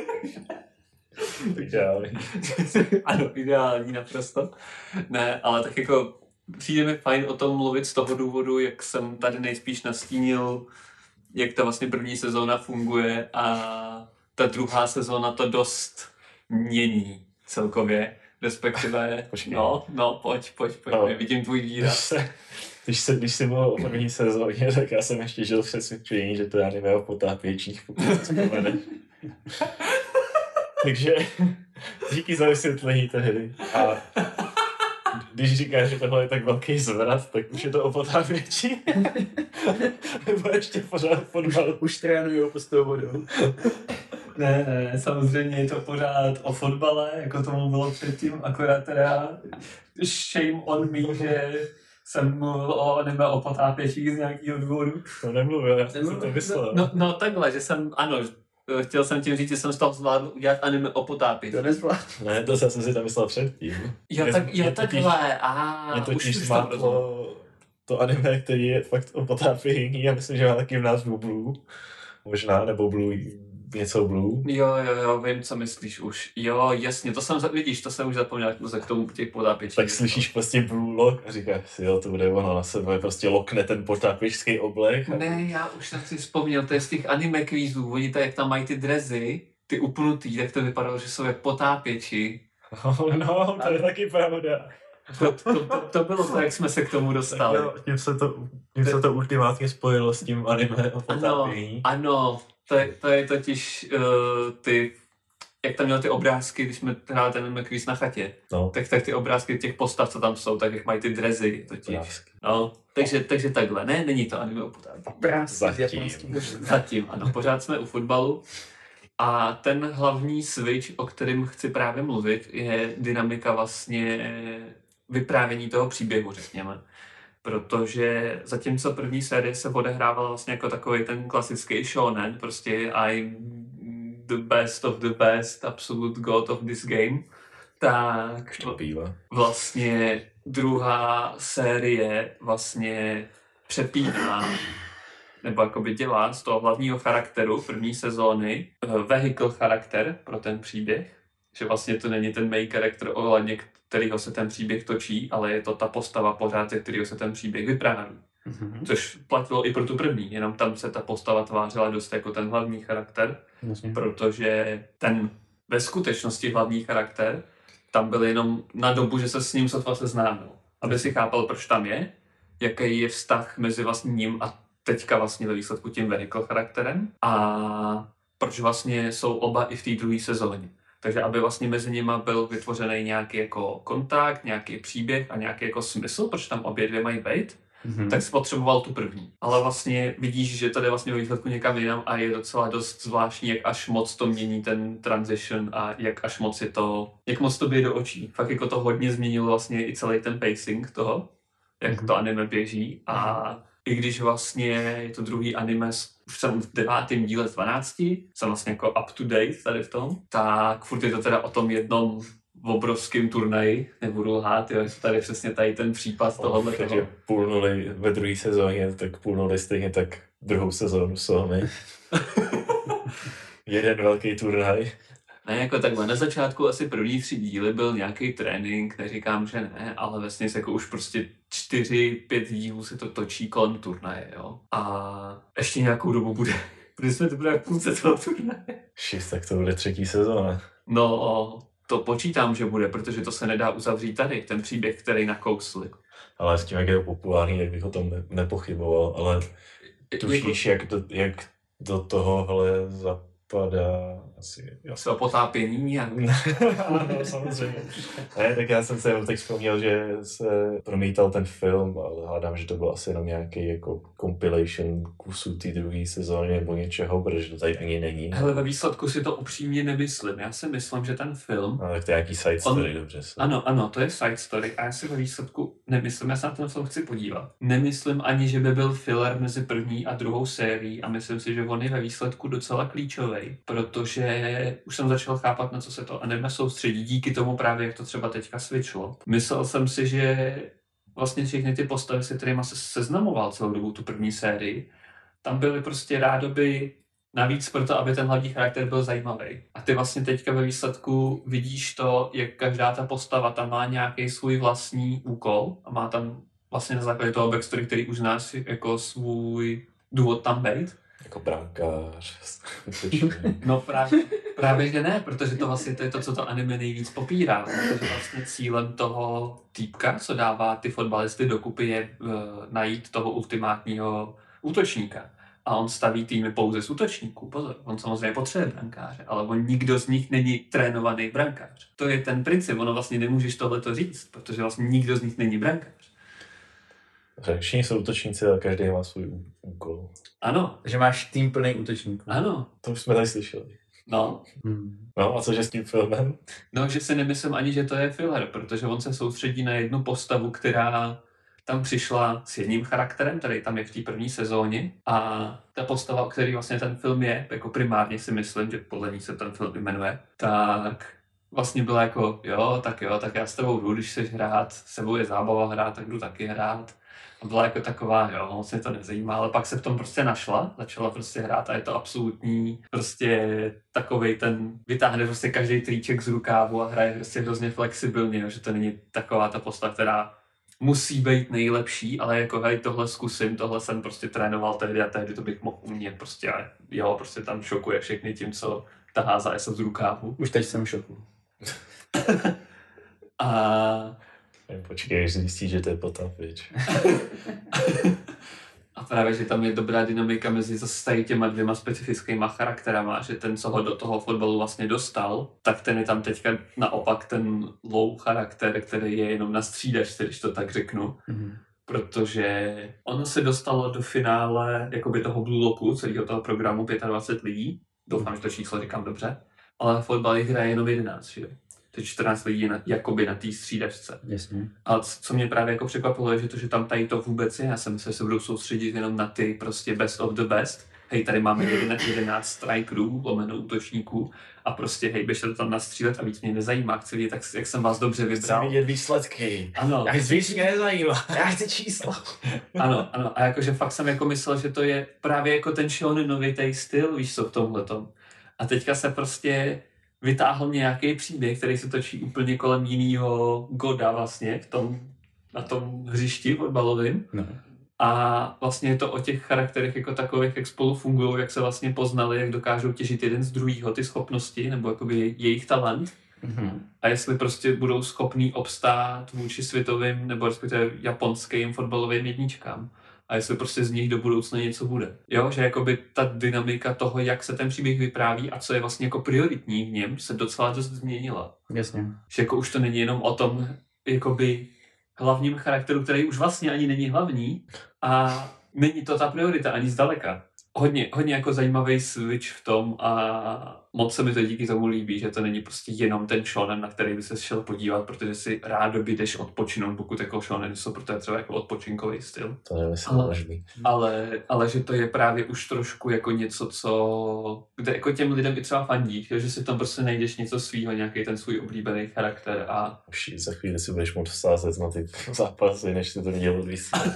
Ideální.
Ano, ideální naprosto. Ne, ale tak jako přijde mi fajn o tom mluvit z toho důvodu, jak jsem tady nejspíš nastínil, jak ta vlastně první sezóna funguje a ta druhá sezóna to dost mění celkově, respektive, pojď, vidím tvůj výraz.
Když jsi byl o první sezóně, tak já jsem ještě žil v přesvědčení, že to je anime o potápěčích, pokud si vzpomeneš. Takže díky za vysvětlení tehdy. A když říkáš, že tohle je tak velký zvrat, tak už je to o potápěči. Nebo ještě pořád fotbal.
Už trénujou pod tou vodou.
Ne, samozřejmě je to pořád o fotbale, jako tomu bylo předtím, akorát teda shame on me, že jsem mluvil o anime o potápěčích z nějakého důvodu.
To nemluvil, já jsem si to myslel.
No takhle, že jsem, ano, chtěl jsem tím říct, že jsem z toho zvládl udělat anime o potápění.
To nezvládl.
Ne, to jsem si tam myslel předtím.
Takhle,
Mě totiž smátlo to anime, který je fakt o potápění. Já myslím, že má taky v názvu Blue. Možná, nebo Blue, něco Blue.
Jo, vím, co myslíš už. Jo, jasně, to jsem už zapomněl, jak se k tomu těch potápěčích.
Tak slyšíš prostě Blue Lock a říkáš si, jo, to bude ono na sebe, prostě lokne ten potápěčský oblek.
Ne, já už jsem si vzpomněl, to je z těch anime kvízů, oni jak tam mají ty drezy, ty upnutý, tak to vypadalo, že jsou jak potápěči.
No, to je taky pravda.
To bylo to, jak jsme se k tomu dostali.
Jo, tím se to ultimátně spojilo s tím anime o potápění.
Ano, to je totiž jak tam měl ty obrázky, když jsme hráli ten kvíz na chatě,
no.
tak ty obrázky těch postav, co tam jsou, tak jak mají ty drezy totiž. No, takže takhle, ne, není to anime o potápění. Zatím, ano, pořád jsme u fotbalu. A ten hlavní switch, o kterém chci právě mluvit, je dynamika vlastně vyprávění toho příběhu, řekněme. Protože zatímco první série se odehrávala vlastně jako takový ten klasický shonen, prostě I'm the best of the best, absolute god of this game, tak vlastně druhá série vlastně přepíná nebo jakoby dělá z toho hlavního charakteru první sezóny vehicle charakter pro ten příběh, že vlastně to není ten main character, ohledně kterého se ten příběh točí, ale je to ta postava pořád, ze kterého se ten příběh vypráví. Mm-hmm. Což platilo i pro tu první, jenom tam se ta postava tvářila dost jako ten hlavní charakter, protože ten ve skutečnosti hlavní charakter tam byl jenom na dobu, že se s ním sotva seznámil. Aby si chápal, proč tam je, jaký je vztah mezi vlastně ním a teďka vlastně ve výsledku tím vehicle charakterem a proč vlastně jsou oba i v té druhé sezóně. Takže aby vlastně mezi nima byl vytvořený nějaký jako kontakt, nějaký příběh a nějaký jako smysl, proč tam obě dvě mají být, tak spotřeboval tu první. Ale vlastně vidíš, že to jde vlastně ve výsledku někam jinam a je docela dost zvláštní, jak až moc to mění ten transition a jak až moc je to, jak moc to bije do očí. Fakt jako to hodně změnilo vlastně i celý ten pacing toho, jak to anime běží a i když vlastně je to druhý anime, už jsem v 9. díle z 12, jsem vlastně jako up to date tady v tom, tak furt je to teda o tom jednom obrovském turnaji, nebudu lhát, jo, je to tady přesně tady ten případ tohohle.
Takže půlnuli ve druhé sezóně, tak půlnuli stejně tak druhou sezónu Sony. Jeden velký turnaj.
Ne, jako takhle, na začátku asi první 3 díly byl nějaký trénink, neříkám, že ne, ale vlastně jako už prostě 4-5 dílů se to točí kolem turnaje, jo. A ještě nějakou dobu bude, protože jsme to bude v půlce toho turnaje.
Tak to bude 3. sezóna.
No, to počítám, že bude, protože to se nedá uzavřít tady, ten příběh, který nakousli.
Ale s tím, jak je populární, jak bych o tom nepochyboval, ale tušíš, jak do tohohle zapadá asi...
O potápění nějak.
Ano, samozřejmě. Ne, tak já jsem se teď vzpomněl, že se promítal ten film, ale hádám, že to byl asi jenom nějaký jako compilation kusů té druhé sezóny nebo něčeho, protože to tady ani není.
Hele, ve výsledku si to upřímně nemyslím. Já si myslím, že ten film...
No, tak to je nějaký side story, dobře.
Ano, to je side story a já si ve výsledku nemyslím, já se na ten film chci podívat. Nemyslím ani, že by byl filler mezi první a druhou sérií a myslím si, že on je ve výsledku docela klíčový, protože už jsem začal chápat, na co se to anime soustředí, díky tomu právě, jak to třeba teďka switchlo. Myslel jsem si, že vlastně všechny ty postavy, se kterými se seznamoval celou dobu tu první sérii, tam byly prostě rádoby navíc proto, aby ten hlavní charakter byl zajímavý. A ty vlastně teďka ve výsledku vidíš to, jak každá ta postava tam má nějaký svůj vlastní úkol a má tam vlastně na základě toho backstory, který už znáš, jako svůj důvod tam být.
Jako brankář.
No právě že ne, protože to vlastně to je to, co to anime nejvíc popírá. Protože vlastně cílem toho týpka, co dává ty fotbalisty dokupy, je najít toho ultimátního útočníka. A on staví týmy pouze z útočníků. Pozor, on samozřejmě potřebuje brankáře, ale on nikdo z nich není trénovaný brankář. To je ten princip, ono vlastně nemůžeš tohleto říct, protože vlastně nikdo z nich není brankář.
Všichni jsou útočníci, ale každý má svůj úkol.
Ano.
Že máš tým plný útočníků.
Ano.
To už jsme tady slyšeli.
No.
No a cože s tím filmem?
No, že si nemyslím ani, že to je filler, protože on se soustředí na jednu postavu, která tam přišla s jedním charakterem, který tam je v té první sezóně, a ta postava, o který vlastně ten film je, jako primárně si myslím, že podle ní se ten film jmenuje, tak vlastně byla jako, jo, tak já s tebou jdu, když chceš hrát, s sebou je zábava hrát, tak jdu taky hrát. A byla jako taková, jo, moc mě to nezajímá, ale pak se v tom prostě našla, začala prostě hrát a je to absolutní prostě takovej ten, vytáhne prostě každý triček z rukávu a hraje prostě hrozně flexibilně, jo, že to není taková ta postava, která musí být nejlepší, ale jako hej, tohle zkusím, tohle jsem prostě trénoval tehdy a tehdy to bych mohl umět prostě a jo, prostě tam šokuje všechny tím, co tahá za z rukávu.
Už teď jsem v šoku.
A
počkej, až zjistí, že to je Potapič.
A právě, že tam je dobrá dynamika mezi zase těma dvěma specifickýma charakterama, že ten, co ho do toho fotbalu vlastně dostal, tak ten je tam teďka naopak ten low charakter, který je jenom na střídačce, když to tak řeknu. Protože ono se dostalo do finále jakoby toho Blue Locku, celého toho programu 25 lidí. Doufám, že to číslo říkám dobře. Ale fotbal jich hraje jenom 11, že? To je 14 lidí jakoby na té střídačce.
Jasně.
A co mě právě jako překvapilo je, že tam tady to vůbec je. Já jsem se budou soustředit jenom na ty prostě best of the best. Hej, tady máme 11 strikerů, lomeno útočníků a prostě hej, běžte to tam nastřílet a víc mě nezajímá. Chci vidět, jak jsem vás dobře vybral.
Chci vidět výsledky.
Ano.
Víc mě nezajímá. Já chci čísla.
Ano. A jakože fakt jsem jako myslel, že to je právě jako ten shonenovitej styl, víš co, v tomhletom. A teďka se prostě vytáhl nějaký příběh, který se točí úplně kolem jinýho goda vlastně na tom hřišti fotbalovým.
No.
A vlastně je to o těch charakterech jako takových, jak spolu fungují, jak se vlastně poznali, jak dokážou těžit jeden z druhýho ty schopnosti, nebo jakoby jejich talent. A jestli prostě budou schopní obstát vůči světovým, nebo respektive japonským fotbalovým jedničkám. A jestli prostě z nich do budoucna něco bude. Jo, že jakoby ta dynamika toho, jak se ten příběh vypráví a co je vlastně jako prioritní v něm, se docela dost změnila.
Jasně.
Že jako už to není jenom o tom, jakoby hlavním charakteru, který už vlastně ani není hlavní a není to ta priorita ani zdaleka. Hodně jako zajímavý switch v tom a moc se mi to díky tomu líbí, že to není prostě jenom ten shonen, na který by se šel podívat, protože si rádoby jdeš odpočinout, pokud jako shonen jsou, protože je třeba jako odpočinkový styl.
To nemyslím možný.
Ale že to je právě už trošku jako něco, kde jako těm lidem i třeba fandí, že si tam prostě najdeš něco svýho, nějaký ten svůj oblíbený charakter a...
Už za chvíli si budeš moct sázet na ty zápasy, než si to viděl odvysílat.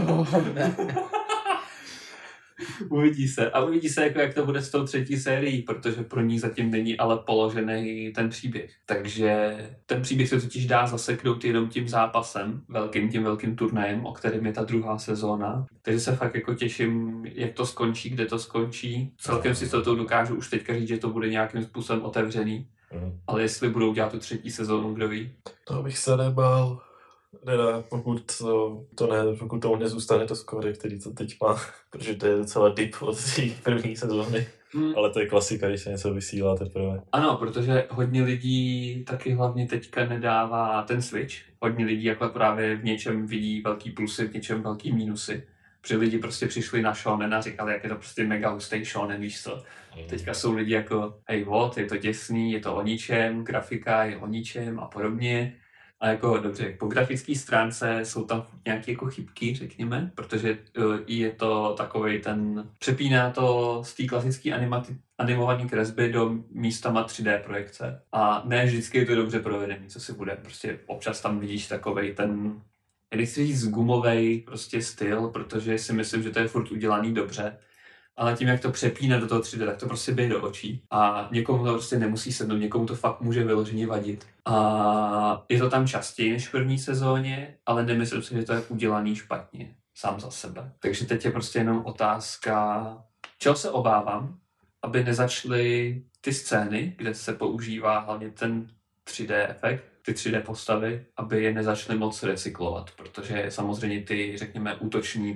Uvidí se, jako jak to bude s tou třetí sérií, protože pro ní zatím není ale položený ten příběh. Takže ten příběh se totiž dá zaseknout jenom tím zápasem, tím velkým turnajem, o kterém je ta druhá sezóna. Takže se fakt jako těším, jak to skončí, kde to skončí. Celkem si to dokážu už teďka říct, že to bude nějakým způsobem otevřený. Ale jestli budou dělat tu třetí sezónu, kdo ví?
To bych se nebál. Teda, pokud to nezůstane to skóre, který to teď má, protože to je docela dip od té první sezóny. Ale to je klasika, když se něco vysílá teprve.
Ano, protože hodně lidí taky hlavně teďka nedává ten switch. Hodně lidí jako právě v něčem vidí velký plusy, v něčem velký mínusy. Protože lidi prostě přišli na shonen a říkali, jak je to prostě mega hustý shonen, víš co. Teďka jsou lidi jako, hej, je to těsný, je to o ničem, grafika je o ničem a podobně. A jako dobře, po grafické stránce jsou tam nějaké jako chybky, řekněme, protože je to takovej ten, přepíná to z té klasické animované kresby do místama 3D projekce. A ne vždycky je to dobře provedený, co si bude. Prostě občas tam vidíš takovej ten, nechci říct gumovej prostě styl, protože si myslím, že to je furt udělaný dobře. Ale tím, jak to přepíná do toho 3D, tak to prostě běje do očí. A někomu to prostě nemusí sednout, někomu to fakt může vyloženě vadit. A je to tam častěji než v první sezóně, ale nemyslím si, že to je udělaný špatně, sám za sebe. Takže teď je prostě jenom otázka Čeho se obávám, aby nezačaly ty scény, kde se používá hlavně ten 3D efekt, ty 3D postavy, aby je nezačaly moc recyklovat, protože samozřejmě ty, řekněme, útoční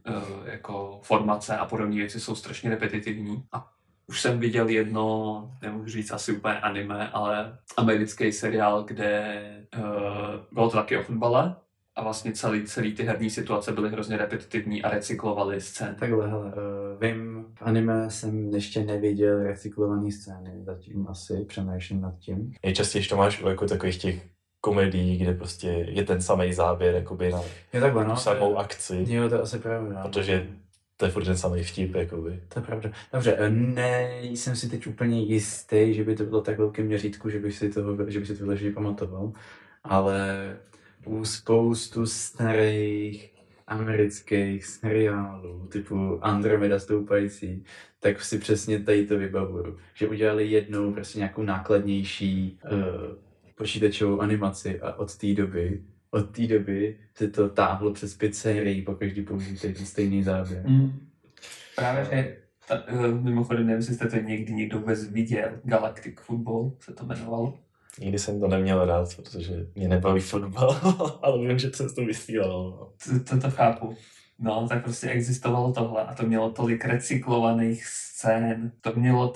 jako formace a podobné věci jsou strašně repetitivní. A už jsem viděl jedno, nemůžu říct asi úplně anime, ale americký seriál, kde bylo to taky o fotbale a vlastně celý ty herní situace byly hrozně repetitivní a recyklovaly scény.
Takhle, hele, vím, v anime jsem ještě neviděl recyklované scény, zatím asi přemýšlím nad tím.
Nejčastěji to máš jako takových těch komedií, kde prostě je ten samý záběr jakoby na tu samou akci.
Jo, to je asi pravda.
Protože to je furt ten samý vtip, jakoby.
To je pravda. Dobře, nejsem si teď úplně jistý, že by to bylo tak velké měřítku, že bych si to vyloženě pamatoval, ale u spoustu starých amerických seriálů, typu Andromeda stoupající, tak si přesně tady to vybavuju. Že udělali jednou prostě nějakou nákladnější počítačovou animaci a od té doby se to táhlo přes 5 sérií, pokaždý použijte ten stejný záběr.
Právě, že mimochodem, nevím, jestli jste to někdo vůbec viděl, Galactic Football se to jmenovalo.
Nikdy jsem to neměl rád, protože mě nebaví fotbal, ale vím, že jsem to vysílal.
To chápu. No, tak prostě existovalo tohle a to mělo tolik recyklovaných scén. To mělo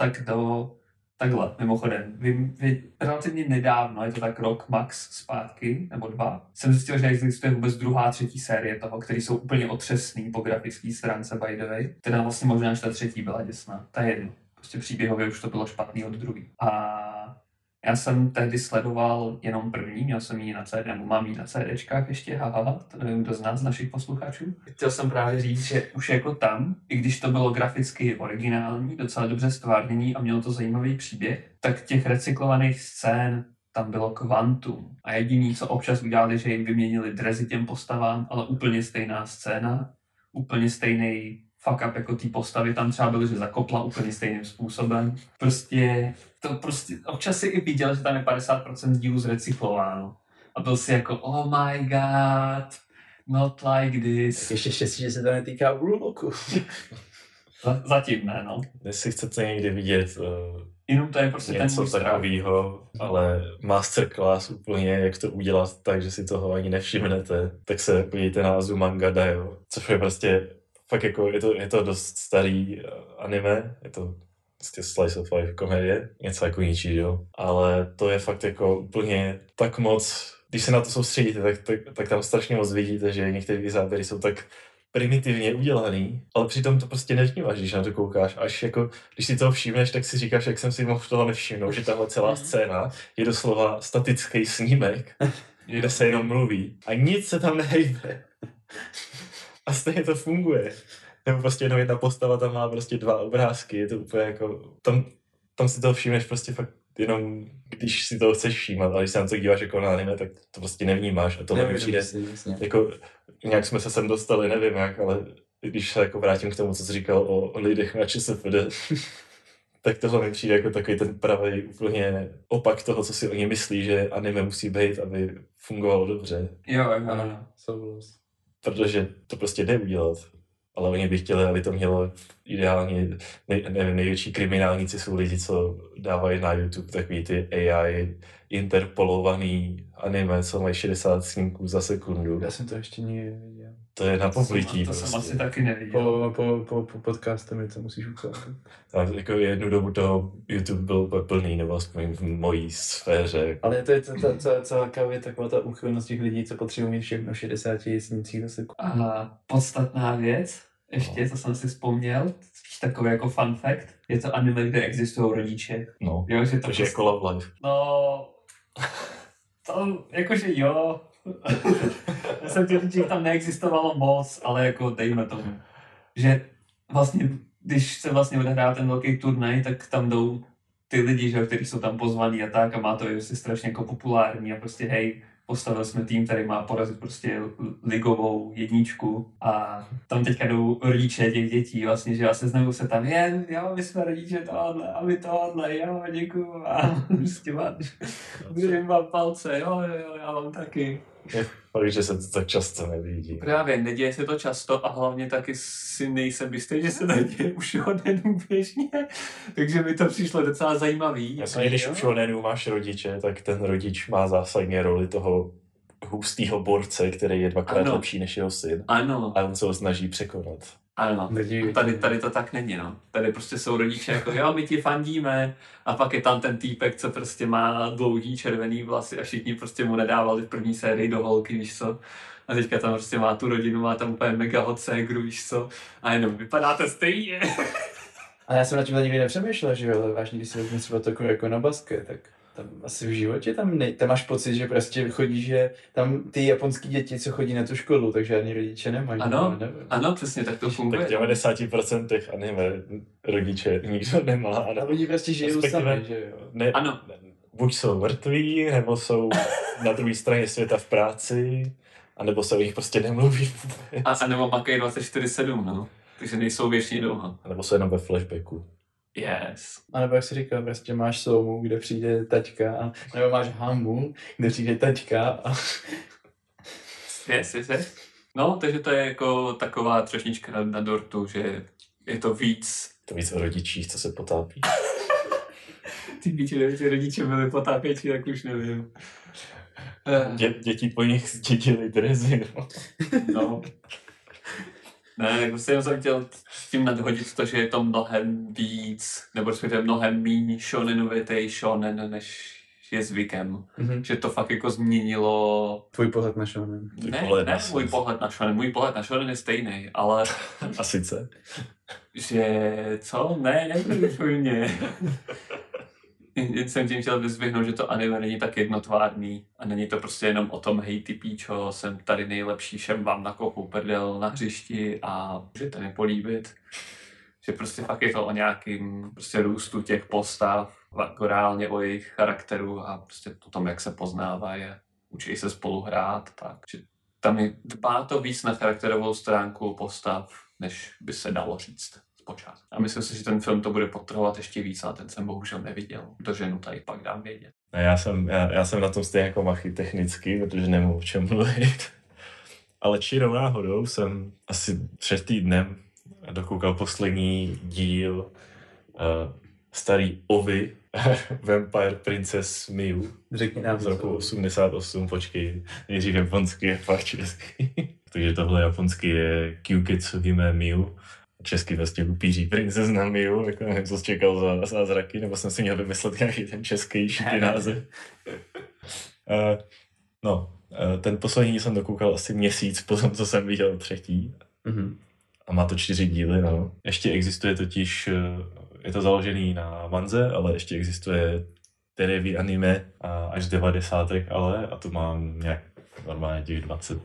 takhle, mimochodem. Vím, relativně nedávno, je to tak rok max zpátky, nebo 2, jsem zjistil, že existuje vůbec 2., 3. série toho, který jsou úplně otřesný po grafické stránce, by the way. Teda vlastně možná, že ta 3. byla děsná. Ta je jedno. Prostě příběhově už to bylo špatný od 2. A já jsem tehdy sledoval jenom první, měl jsem ji na CD, nebo mám ji na CDčkách ještě, to nevím, kdo z nás, z našich posluchačů. Chtěl jsem právě říct, že už jako tam, i když to bylo graficky originální, docela dobře stvárnění a mělo to zajímavý příběh, tak těch recyklovaných scén tam bylo kvantum. A jediný, co občas udělali, že jim vyměnili dresy těm postavám, ale úplně stejná scéna, úplně stejný fuck up jako té postavy tam třeba bylo, že zakopla úplně stejným způsobem. Prostě občas si i viděl, že tam je 50% dílů zrecyklováno. A byl si jako, oh my god, not like this.
Tak ještě štěstí, že se to netýká Urloku.
Zatím ne, no.
Jestli chcete někdy vidět
jenom to je prostě
něco takového, ale masterclass úplně, jak to udělat tak, že si toho ani nevšimnete, tak se podívejte na Azumanga Daioh, což je prostě fakt jako, je to dost starý anime, je to prostě slice of life komedie, něco jako ničí, jo. Ale to je fakt jako úplně tak moc, když se na to soustředíte, tak tam strašně moc vidíte, že některé ty záběry jsou tak primitivně udělaný, ale přitom to prostě nevnímáš, když na to koukáš. Až jako, když si toho všimneš, tak si říkáš, jak jsem si mohl toho nevšimnout, že tahle celá scéna je doslova statický snímek, kde se jenom mluví a nic se tam nehejbe. A stejně to funguje. Nebo prostě jenom jedna postava tam má prostě 2 obrázky, je to úplně jako, tam si toho všimneš prostě fakt jenom, když si toho chceš všímat, ale když se na to díváš jako na anime, tak to prostě nevnímáš a to mi přijde, jako nějak jsme se sem dostali, nevím jak, ale když se jako vrátím k tomu, co jsi říkal o lidech na ČSFD, tak tohle mi přijde jako takový ten pravý úplně opak toho, co si oni myslí, že anime musí být, aby fungovalo dobře.
Jo.
Protože to prostě jde udělat. Ale oni by chtěli, aby to mělo ideálně, nevím, největší kriminálníci jsou lidi, co dávají na YouTube takový ty AI interpolovaný anime, co mají 60 snímků za sekundu.
Já jsem to ještě nikdy neviděl.
To je na poplití.
To jsem asi taky neviděl.
Po podcastu mi to musíš ukázat.
Tak jako jednu dobu toho YouTube byl plný, nebo aspoň v mojí sféře.
Ale to je celkově taková ta úchylnost těch lidí, co potřebují mít všechno 60 snímcích za sekundu.
A podstatná věc, ještě, co jsem si vzpomněl, takový jako fun fact, je to anime, kde existují rodiče.
No,
jo, že to
takže jako Love Life.
No, to jakože jo. Já jsem chtěl říct, že tam neexistovalo moc, ale jako dejme tomu, že vlastně, když se vlastně odehrává ten velký turnaj, tak tam jdou ty lidi, že, kteří jsou tam pozvaní a tak a má to je strašně jako populární a prostě hej, postavili jsme tým, který má porazit prostě ligovou jedničku a tam teďka jdou rodiče těch dětí vlastně, že seznamují se tam, jo, my jsme rodiče tohle a my tohle, jo, děkuju a prostě držím vám palce, jo, já vám taky.
Fakt, že se to tak často nevidí.
Právě, neděje se to často a hlavně taky si nejsem jistý, že se neděje u shonenů běžně. Takže mi to přišlo docela zajímavý.
Jasně, když u shonenů máš rodiče, tak ten rodič má zásadně roli toho hustýho borce, který je dvakrát lepší než jeho syn.
Ano.
A on se ho snaží překonat.
Ano, tady to tak není, no. Tady prostě jsou rodiče jako, jo, my ti fandíme a pak je tam ten týpek, co prostě má dlouhý červený vlasy a všichni prostě mu nedávali v první sérii do holky, víš co. A teďka tam prostě má tu rodinu, má tam úplně mega hot ségru, víš co. A jenom vypadáte stejně.
A já jsem na tím nikdy nepřemýšlel, že jo, ale vážně, když si vezmu třeba to jako na basket, tak tam asi v životě tam máš pocit, že prostě chodí, že tam ty japonský děti, co chodí na tu školu, tak žádný rodiče nemají.
Ano, přesně, tak to funguje.
Tak 90% anime rodiče nikdo nemá.
A oni prostě žijou sami, že jo.
Ano.
Buď jsou mrtví, nebo jsou na druhé straně světa v práci, anebo se o nich prostě nemluví.
A nebo makají 24/7, no. Takže nejsou věčně dlouho.
A nebo jsou jenom ve flashbacku.
Yes.
A nebo jak jsi říkal, prostě máš Soumu, kde přijde taťka, nebo máš Hamu, kde přijde taťka a...
Yes. No, takže to je jako taková třešnička na dortu, že je to víc...
To víc o rodičích, co se potápí.
Ty že rodiče byli potápěči, tak už nevím.
Děti po nich zdědili Terezy, no.
No. Ne, tak prostě jsem chtěl s tím nadhodit to, že je to mnohem víc, nebo respektive mnohem méně shonenovitý shonen, než je zvykem. Mm-hmm. Že to fakt jako změnilo...
Tvůj pohled na shonen.
Můj pohled na shonen. Můj pohled na shonen je stejný, ale...
A sice?
Že co? Ne, úplně. Jsem tím chtěl vyzvihnout, že to anime není tak jednotvárný a není to prostě jenom o tom hej ty píčo, jsem tady nejlepší, všem vám nakopu prdel na hřišti a můžete mi políbit. Že prostě fakt je to o nějakým prostě růstu těch postav, jako reálně o jejich charakteru a prostě o tom, jak se poznávají a učí se spolu hrát. Takže tam je dbá to víc na charakterovou stránku postav, než by se dalo říct. Počát. A myslím si, že ten film to bude podtrhovat ještě víc, ale ten jsem bohužel neviděl. Doženu tady pak dám vědět.
Já jsem na tom stejně jako Machy technicky, protože nemůžu o čem mluvit. Ale čirou náhodou jsem asi před týdnem dokoukal poslední díl starý Ovy Vampire Princess Miu.
Řekni nám
z roku 88, počkej, nejdřív japonský a pak český. Takže tohle japonský je Kyuketsu Hime Miu. Český vlastně upíří princezna Miu, jako nevím, co jsi čekal za zázraky, nebo jsem si měl vymyslet nějaký ten český šitý název. Ten poslední jsem dokoukal asi měsíc po tom, co jsem viděl třetí. Mm-hmm. A má to 4 díly, no. Ještě existuje totiž, je to založený na manze, ale ještě existuje terevi anime až z 90. ale, a to mám nějak normálně těch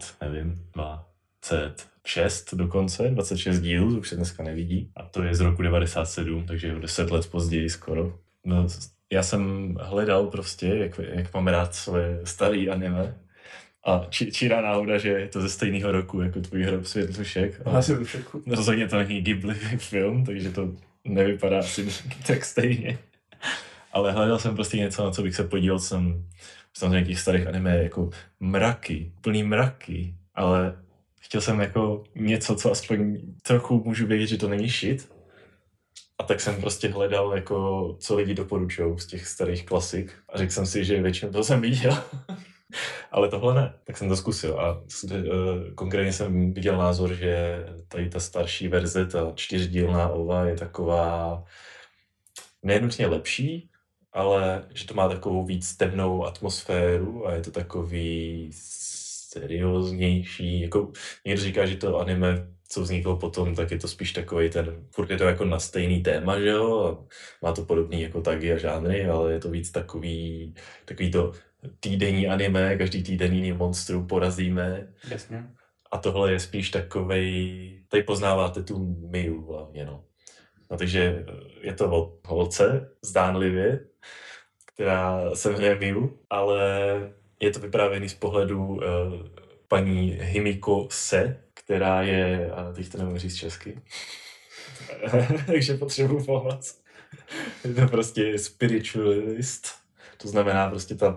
26 dokonce, 26 dílů, už se dneska nevidí. A to je z roku 97, takže 10 let později skoro. No, já jsem hledal prostě, jak mám rád své staré anime. A čírá náhoda, že je to ze stejného roku, jako tvůj Hrob světlušek.
Já jsem v šoku.
Rozhodně to není Ghibli film, takže to nevypadá asi tak stejně. Ale hledal jsem prostě něco, na co bych se podíval. Jsem nějakých starých anime jako mraky, plný mraky, ale chtěl jsem jako něco, co aspoň trochu můžu vědět, že to není shit. A tak jsem prostě hledal, jako, co lidi doporučují z těch starých klasik. A řekl jsem si, že většinou to jsem viděl. Ale tohle ne. Tak jsem to zkusil. A konkrétně jsem viděl názor, že tady ta starší verze, ta 4dílná OVA je taková nenutně lepší, ale že to má takovou víc temnou atmosféru a je to takový serióznější. Jako někdo říká, že to anime, co vzniklo potom, tak je to spíš takový ten, furt je to jako na stejný téma, že jo? Má to podobný jako tagy a žánry, ale je to víc takový to týdenní anime, každý týden jiný monstrum porazíme.
Jasně.
A tohle je spíš takovej, tady poznáváte tu Miu hlavně, no. No takže je to o holce, zdánlivě, která se jmenuje Miu, ale je to vyprávěný z pohledu paní Himiko Se, která je, a teď to nemůžu říct česky, takže potřebuji pomoc. Je to prostě spiritualist, to znamená prostě ta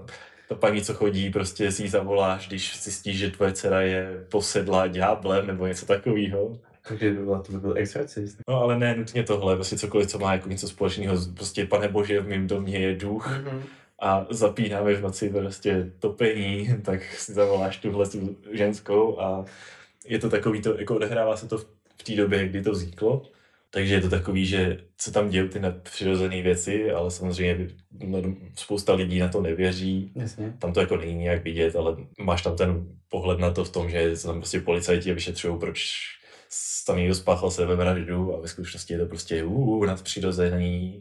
ta paní, co chodí, prostě si ji zavoláš, když zjistíš, že tvoje dcera je posedlá ďáblem nebo něco takového.
Takže to by byl exorcist.
No ale ne nutně tohle, prostě cokoliv, co má jako něco společného, prostě Pane Bože, v mém domě je duch a zapínáme v noci prostě topení, tak si zavoláš tu ženskou a je to takový to, jako odehrává se to v té době, kdy to vzniklo. Takže je to takový, že se tam dějí ty nadpřirozené věci, ale samozřejmě spousta lidí na to nevěří.
Jasně.
Tam to jako není nějak vidět, ale máš tam ten pohled na to v tom, že tam prostě policajti vyšetřují, proč tam někdo spáchal sebevraždu a ve skutečnosti je to prostě nadpřirozený,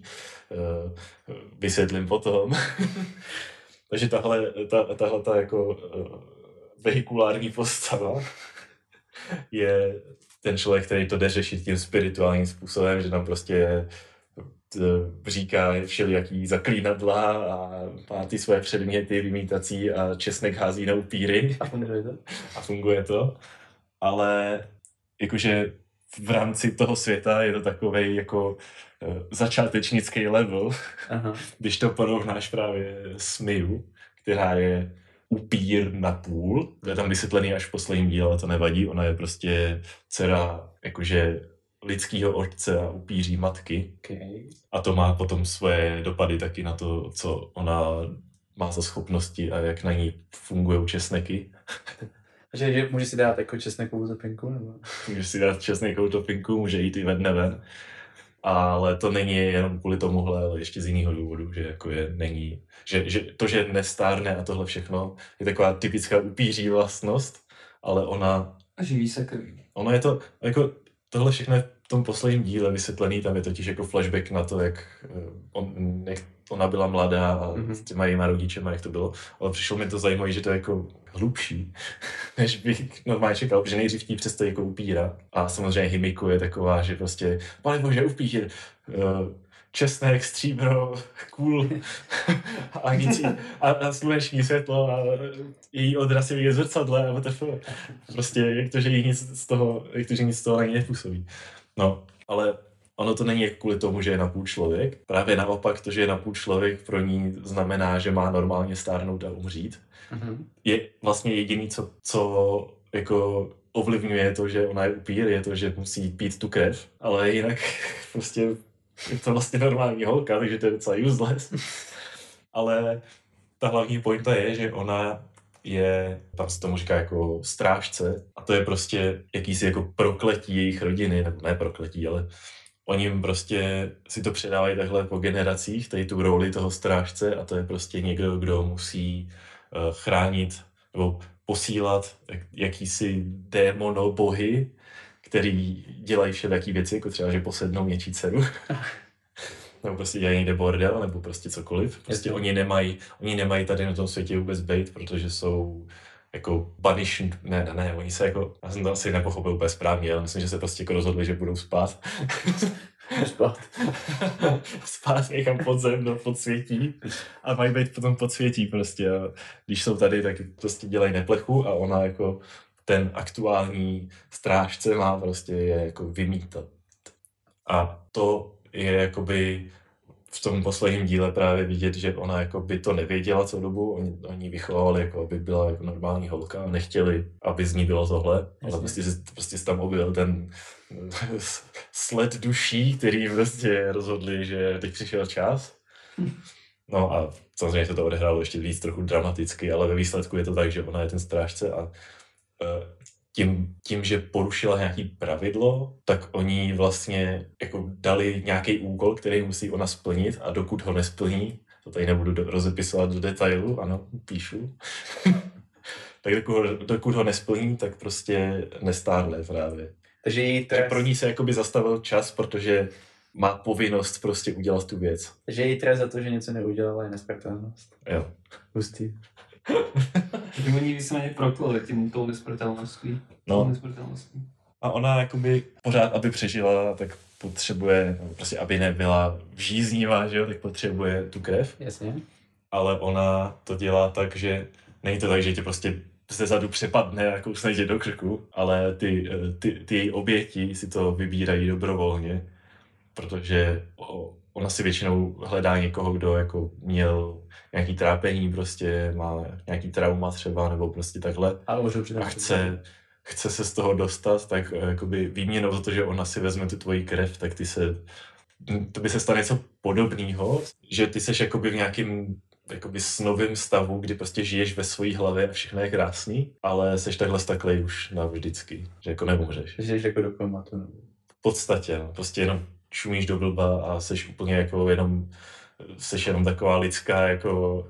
vysvětlím potom. Takže tahle jako vehikulární postava je ten člověk, který to jde řešit tím spirituálním způsobem, že tam prostě říká všelijaký zaklínadla a má ty své předměty vymítací a česnek hází na upíry. A funguje to. Ale jakože v rámci toho světa je to takovej jako začátečnický level, když to porovnáš právě s Miu, která je upír na půl. To je tam vysvětlený až v posledním díle, ale to nevadí. Ona je prostě dcera jakože lidského otce a upíří matky.
Okay.
A to má potom své dopady taky na to, co ona má za schopnosti a jak na ní fungují česneky.
Že může si dát jako česnekovou topinku? Nebo?
Může si dát česnekovou topinku, může jít i ve dne ven. Ale to není jenom kvůli tomuhle, ale ještě z jiného důvodu, že jako není, že to, že nestárne a tohle všechno, je taková typická upíří vlastnost, ale ona...
A živí se krví.
Ono je to, jako tohle všechno je v tom posledním díle vysvětlený, tam je totiž jako flashback na to, jak ona byla mladá a s těma jejíma rodičema, jak to bylo, ale přišlo mi to zajímavé, že to je jako hlubší, než bych normálně čekal, protože nejdřív tí představí jako upíra a samozřejmě Himiko je taková, že prostě, Pane Bože, upír, česnek, stříbro, kůl a sluneční světlo a její odraz je zrcadle a prostě jak to, že nic z toho ani nepůsobí. No, ale ono to není kvůli tomu, že je napůl člověk. Právě naopak to, že je napůl člověk, pro ní znamená, že má normálně stárnout a umřít. Je vlastně jediný, co jako ovlivňuje to, že ona je upír, je to, že musí pít tu krev, ale jinak prostě je to vlastně normální holka, takže to je docela useless. Ale ta hlavní pointa je, že ona je, tam se tomu říká jako strážce a to je prostě jakýsi jako prokletí jejich rodiny, nebo ne prokletí, ale oni jim prostě si to předávají takhle po generacích, tady tu roli toho strážce a to je prostě někdo, kdo musí chránit nebo posílat jakýsi démonobohy, který dělají všelijaký věci, jako třeba, že posednou něčí dceru. Nebo prostě dělají někde bordel, nebo prostě cokoliv. Prostě oni nemají tady na tom světě vůbec bejt, protože jsou jako banished, ne, oni se jako, já jsem to asi nepochopil úplně správně, ale myslím, že se prostě jako rozhodli, že budou spát. Spát někam pod zem, do podsvětí a mají být potom podsvětí prostě a když jsou tady, tak prostě dělají neplechu a ona jako ten aktuální strážce má prostě je jako vymítat. A to je jakoby v tom posledním díle právě vidět, že ona jako by to nevěděla celou dobu, oni vychovávali jako aby byla jako normální holka a nechtěli, aby z ní bylo tohle, ale prostě tam objevil ten sled duší, který prostě rozhodli, že teď přišel čas. No a samozřejmě se to odehrálo ještě víc trochu dramaticky, ale ve výsledku je to tak, že ona je ten strážce a tím, že porušila nějaký pravidlo, tak oni vlastně jako dali nějaký úkol, který musí ona splnit a dokud ho nesplní, to tady nebudu rozepisovat do detailu, ano, píšu, tak dokud ho nesplní, tak prostě nestárne právě.
Takže
tak pro ní se jakoby zastavil čas, protože má povinnost prostě udělat tu věc.
Takže její trest za to, že něco neudělala, je nesmrtelnost.
Jo.
Hustý.
Že oni víceméně proklali tou nesmrtelností.
No. A ona jakoby pořád, aby přežila, tak potřebuje, prostě aby nebyla vžíznivá, že jo, tak potřebuje tu krev.
Jasně.
Ale ona to dělá tak, že není to tak, že tě prostě zezadu přepadne a kousne tě do krku, ale ty její oběti si to vybírají dobrovolně. protože ona si většinou hledá někoho, kdo jako měl nějaký trápení, prostě má nějaký trauma třeba, nebo prostě takhle a chce se z toho dostat, tak jakoby výměnou za to, že ona si vezme tu tvoji krev, tak to by se stane něco podobného, že ty seš jakoby v nějakým jakoby snovým stavu, kdy prostě žiješ ve svojí hlavě a všechno je krásný, ale seš takhle staklej už navždycky, že jako nemůžeš.
Žiješ jako do komatu. No.
V podstatě, no, prostě jenom čumíš do blba a seš úplně jako seš jenom taková lidská jako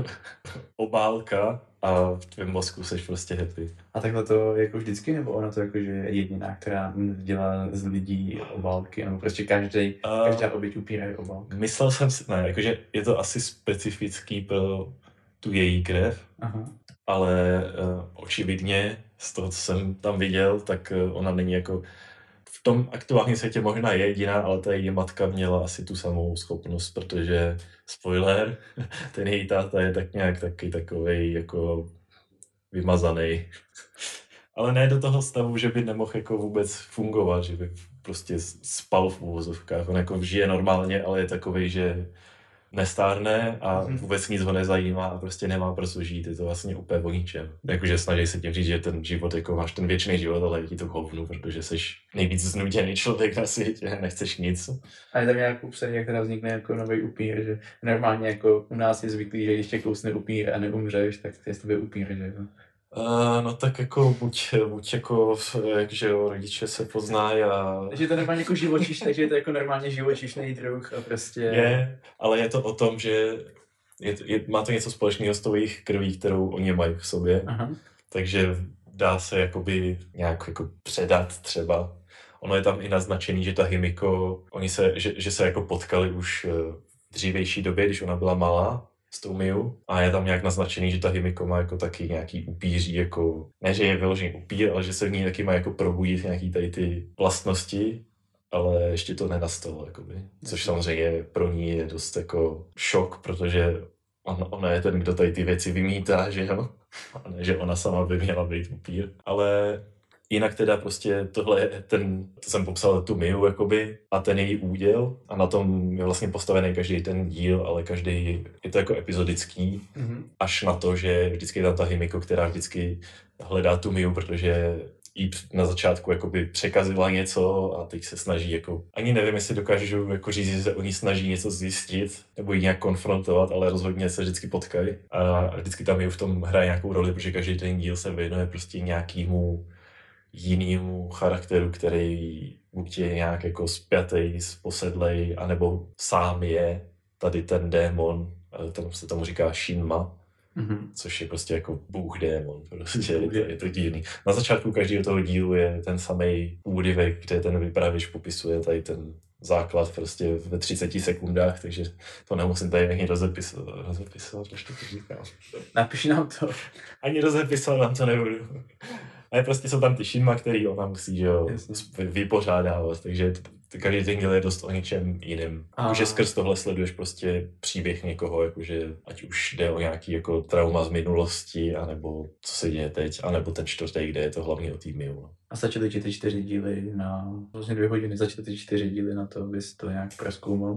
obálka a v tvém mozku seš prostě happy.
A takhle to jako vždycky, nebo ona to jako, že je jediná, která dělá z lidí obálky, nebo prostě každá oběť upírá obálky?
Myslel jsem si, ne, jakože je to asi specifický pro tu její krev, ale očividně z toho, co jsem tam viděl, tak ona není jako v tom aktuálním světě možná je jediná, ale ta její matka měla asi tu samou schopnost, protože spoiler, ten její táta je tak nějak taky takovej jako vymazaný. Ale ne do toho stavu, že by nemohl jako vůbec fungovat, že by prostě spal v úvozovkách. On jako žije normálně, ale je takovej, že nestárne a vůbec nic ho nezajímá a prostě nemá pro co žít, je to vlastně úplně o ničem. Jakože snaží se tím říct, že ten život, jako máš ten věčný život, ale je ti to k hovnu, protože jsi nejvíc znuděný člověk na světě, nechceš nic.
A je tam nějakou psaní, jak teda vznikne jako nový upír, že normálně jako u nás je zvyklý, že když tě kousne upír a neumřeš, tak je z tebe upír, že jo?
No tak jako buď jako, že jo, rodiče se poznají a...
Takže je to normálně jako živočiš, takže je to jako normálně živočišný druh a prostě...
Je, ale je to o tom, že má to něco společného s tou jejich krví, kterou oni mají v sobě.
Aha.
Takže dá se jakoby nějak jako předat třeba. Ono je tam i naznačený, že ta Himiko, že se jako potkali už v dřívější době, když ona byla malá, s tou Miu, a je tam nějak naznačený, že ta Himiko má jako taky nějaký upíří, jako, ne, že je vyložený upír, ale že se v ní taky má jako probudit nějaký tady ty vlastnosti, ale ještě to nenastalo, jakoby. Což samozřejmě pro ní je dost jako šok, protože ona je ten, kdo tady ty věci vymítá, že jo? A ne, že ona sama by měla být upír. Ale jinak teda prostě tohle je to jsem popsal tu Miu, jakoby, a ten její úděl a na tom je vlastně postavený každý ten díl, ale každý je to jako epizodický, až na to, že vždycky je tam ta Himiko, která vždycky hledá tu Miu, protože jí na začátku jakoby překazila něco a teď se snaží jako, ani nevím, jestli dokážu jako říct, že se oni snaží něco zjistit nebo ji nějak konfrontovat, ale rozhodně se vždycky potkají a vždycky tam Miu v tom hraje nějakou roli, protože každý ten díl se věnuje prostě nějakému jinému charakteru, který buď je nějak jako spjatej, posedlej, anebo sám je tady ten démon, tam se tomu říká Shinma, což je prostě jako bůh démon, prostě je to divný. Na začátku každého toho dílu je ten samej úryvek, kde ten vypravěč popisuje tady ten základ prostě ve 30 sekundách, takže to nemusím tady ani rozepisovat, než to říkám.
Napiš nám to.
Ani rozepisovat vám to nebudu. Ale prostě jsou tam ty Shinma, který ona musí, že jo, vypořádávat, takže každý ten díl je dost o něčem jiném. Jakože skrz tohle sleduješ prostě příběh někoho, jakože ať už jde o nějaký jako trauma z minulosti, anebo co se děje teď, anebo ten čtvrtý, kde je to hlavně o týmu.
A stačily ti ty 4 díly na, vlastně 2 hodiny, stačily ty 4 díly na to, abys to nějak prozkoumal?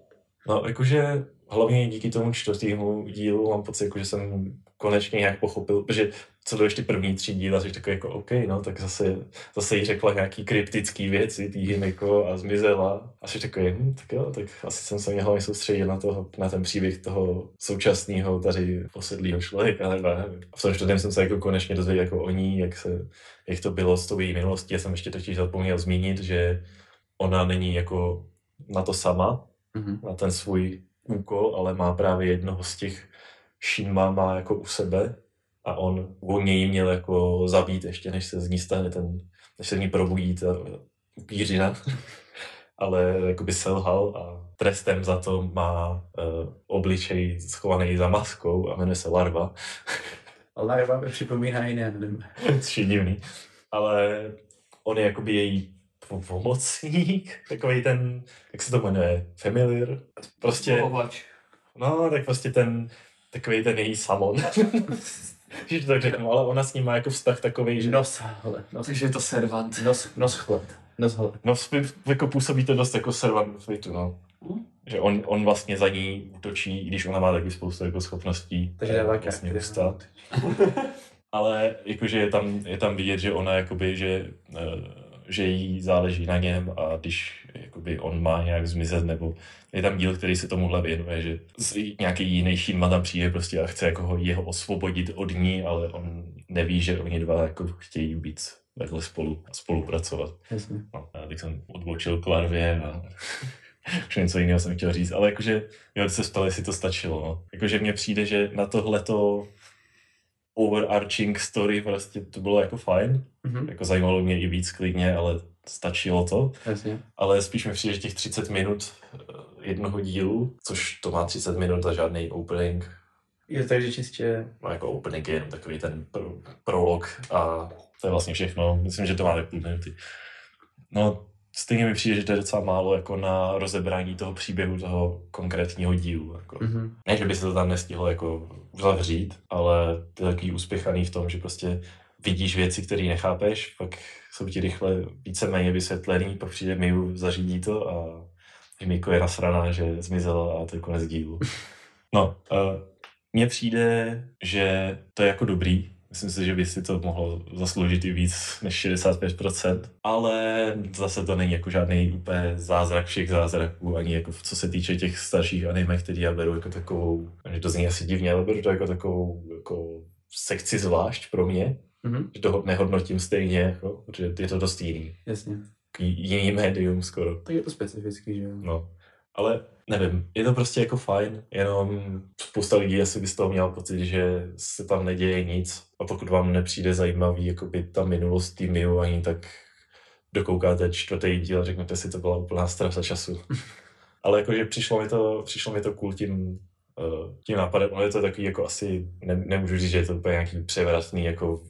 No, jakože hlavně díky tomu 4. dílu mám pocit, že jsem konečně nějak pochopil, protože co do ještě první 3 díly, jsi takový jako OK, no, tak zase jí řekla nějaký kryptický věci, tý Himiko a zmizela. A jsi takový, tak jo, tak asi jsem se mě hlavně soustředil na ten příběh toho současného tady posedlého člověka, nebo a v tom 4. jsem se jako konečně dozvěděl jako o ní, jak to bylo s tou její minulostí. Já jsem ještě totiž zapomněl zmínit, že ona není jako na to sama, na ten svůj úkol, ale má právě jednoho z těch Shinma má jako u sebe a on něj měl jako zabít ještě, než se z ní stane než se z ní probudí ta upířina, ale jakoby selhal a trestem za to má obličej schovaný za maskou a jmenuje se Larva.
Larva mi připomíná jiné anime.
Což je divný, ale on je jakoby její pomocník, takovej ten, jak se to jmenuje, familiar, prostě, no, tak prostě takovej ten její samon. Tak řeknu, ale ona s ním má jako vztah takovej, že...
Takže je to servant. Noschled.
No, jako působí to dost jako servant fitu, no. Že on vlastně za ní útočí, když ona má taky spoustu jako schopností.
Takže dává
vlastně ustát. Ale jakože je tam vidět, že ona jakoby, že jí záleží na něm a když jakoby on má nějak zmizet, nebo je tam díl, který se tomuhle věnuje, že nějaký jiný Shinma tam přijde prostě a chce jako jeho osvobodit od ní, ale on neví, že oni dva jako chtějí být takhle spolupracovat.
Jasně.
No, já teď jsem odbočil k larvě a už něco jiného jsem chtěl říct, ale jakože jo, se ptali, jestli to stačilo. No. Jakože mně přijde, že na tohleto overarching story prostě to bylo jako fajn. Jako zajímalo mě i víc klidně, ale stačilo to.
Jasně.
Ale spíš mi přijde, že těch 30 minut jednoho dílu, což to má 30 minut a žádný opening.
Jo, takže čistě...
No jako opening je jenom takový ten prolog a to je vlastně všechno. Myslím, že to má půl minuty. No, stejně mi přijde, že to je docela málo jako na rozebrání toho příběhu toho konkrétního dílu. Jako. Ne, že by se to tam nestihlo jako uzavřít, ale to je takový uspěchaný v tom, že prostě vidíš věci, které nechápeš, pak jsou ti rychle víceméně vysvětlený, pak přijde Miu, zařídí to a Miko je nasraná, že zmizela a to je konec dílu. No, mně přijde, že to je jako dobrý. Myslím si, že by si to mohlo zasloužit i víc než 65%, ale zase to není jako žádný úplně zázrak všech zázraků, ani jako co se týče těch starších anime, který já beru jako takovou, že to zní asi divně, ale beru to jako takovou jako sekci zvlášť pro mě, že to nehodnotím stejně, jako, protože je to dost jiný.
Jasně.
Jiný médium skoro.
Tak je to specifický, že jo?
No. Ale nevím, je to prostě jako fajn, jenom spousta lidí asi by z toho měl pocit, že se tam neděje nic a pokud vám nepřijde zajímavý jakoby ta minulost týmu ani tak dokoukáte 4. díl a řeknete si, to byla úplná ztráta času. Ale jakože přišlo mi to cool tím nápadem, ale je to takový jako asi, nemůžu říct, že je to úplně nějaký převratný jako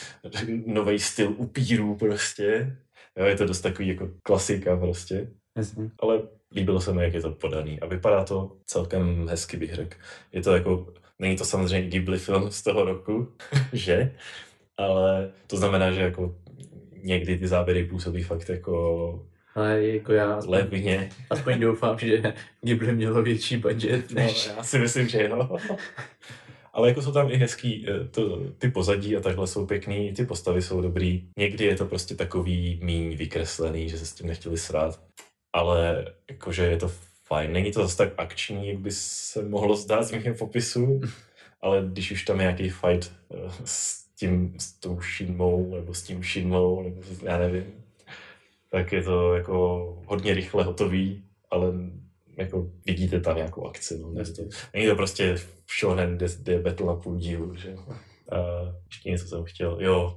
nový styl upírů prostě. Jo, je to dost takový jako klasika prostě.
Jasně.
Ale líbilo se mi, jak je to podaný a vypadá to celkem hezky, bych řekl. Je to jako, není to samozřejmě Ghibli film z toho roku, že? Ale to znamená, že jako někdy ty záběry působí fakt jako
ale jako já
levně.
Aspoň doufám, že Ghibli mělo větší budget než...
No, já si myslím, že jo. Ale jako jsou tam i hezký, ty pozadí a takhle jsou pěkný, ty postavy jsou dobrý. Někdy je to prostě takový míň vykreslený, že se s tím nechtěli srát. Ale jakože je to fajn. Není to zase tak akční, jak by se mohlo zdát z mého popisu, ale když už tam je nějaký fight s tou Shinmou, nebo s tím Shinmou, nebo já nevím, tak je to jako hodně rychle hotový, ale jako vidíte tam nějakou akci. No. Není to prostě shonen, kde je battle na půl dílu, že? Ještě něco jsem chtěl. Jo,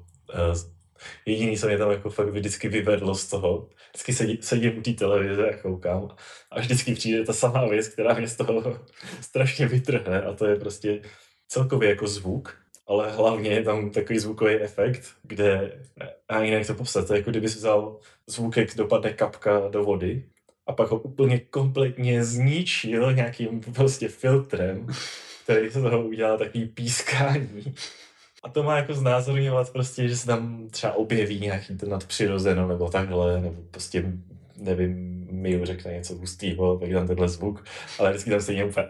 jediný, co mě tam jako fakt vždycky vyvedlo z toho, vždycky sedím u té televize a koukám a vždycky přijde ta samá věc, která mě z toho strašně vytrhne a to je prostě celkově jako zvuk, ale hlavně je tam takový zvukový efekt, kde, a jinak to popsat, to je jako kdyby si vzal zvuk, jak dopadne kapka do vody a pak ho úplně kompletně zničil nějakým prostě filtrem, který se toho udělá takový pískání. A to má jako znázorňovat prostě, že se tam třeba objeví nějaký to nadpřirozeno nebo takhle, nebo prostě, nevím, Miu řekne něco hustýho, tak je tam tenhle zvuk, ale vždycky tam stejně úplně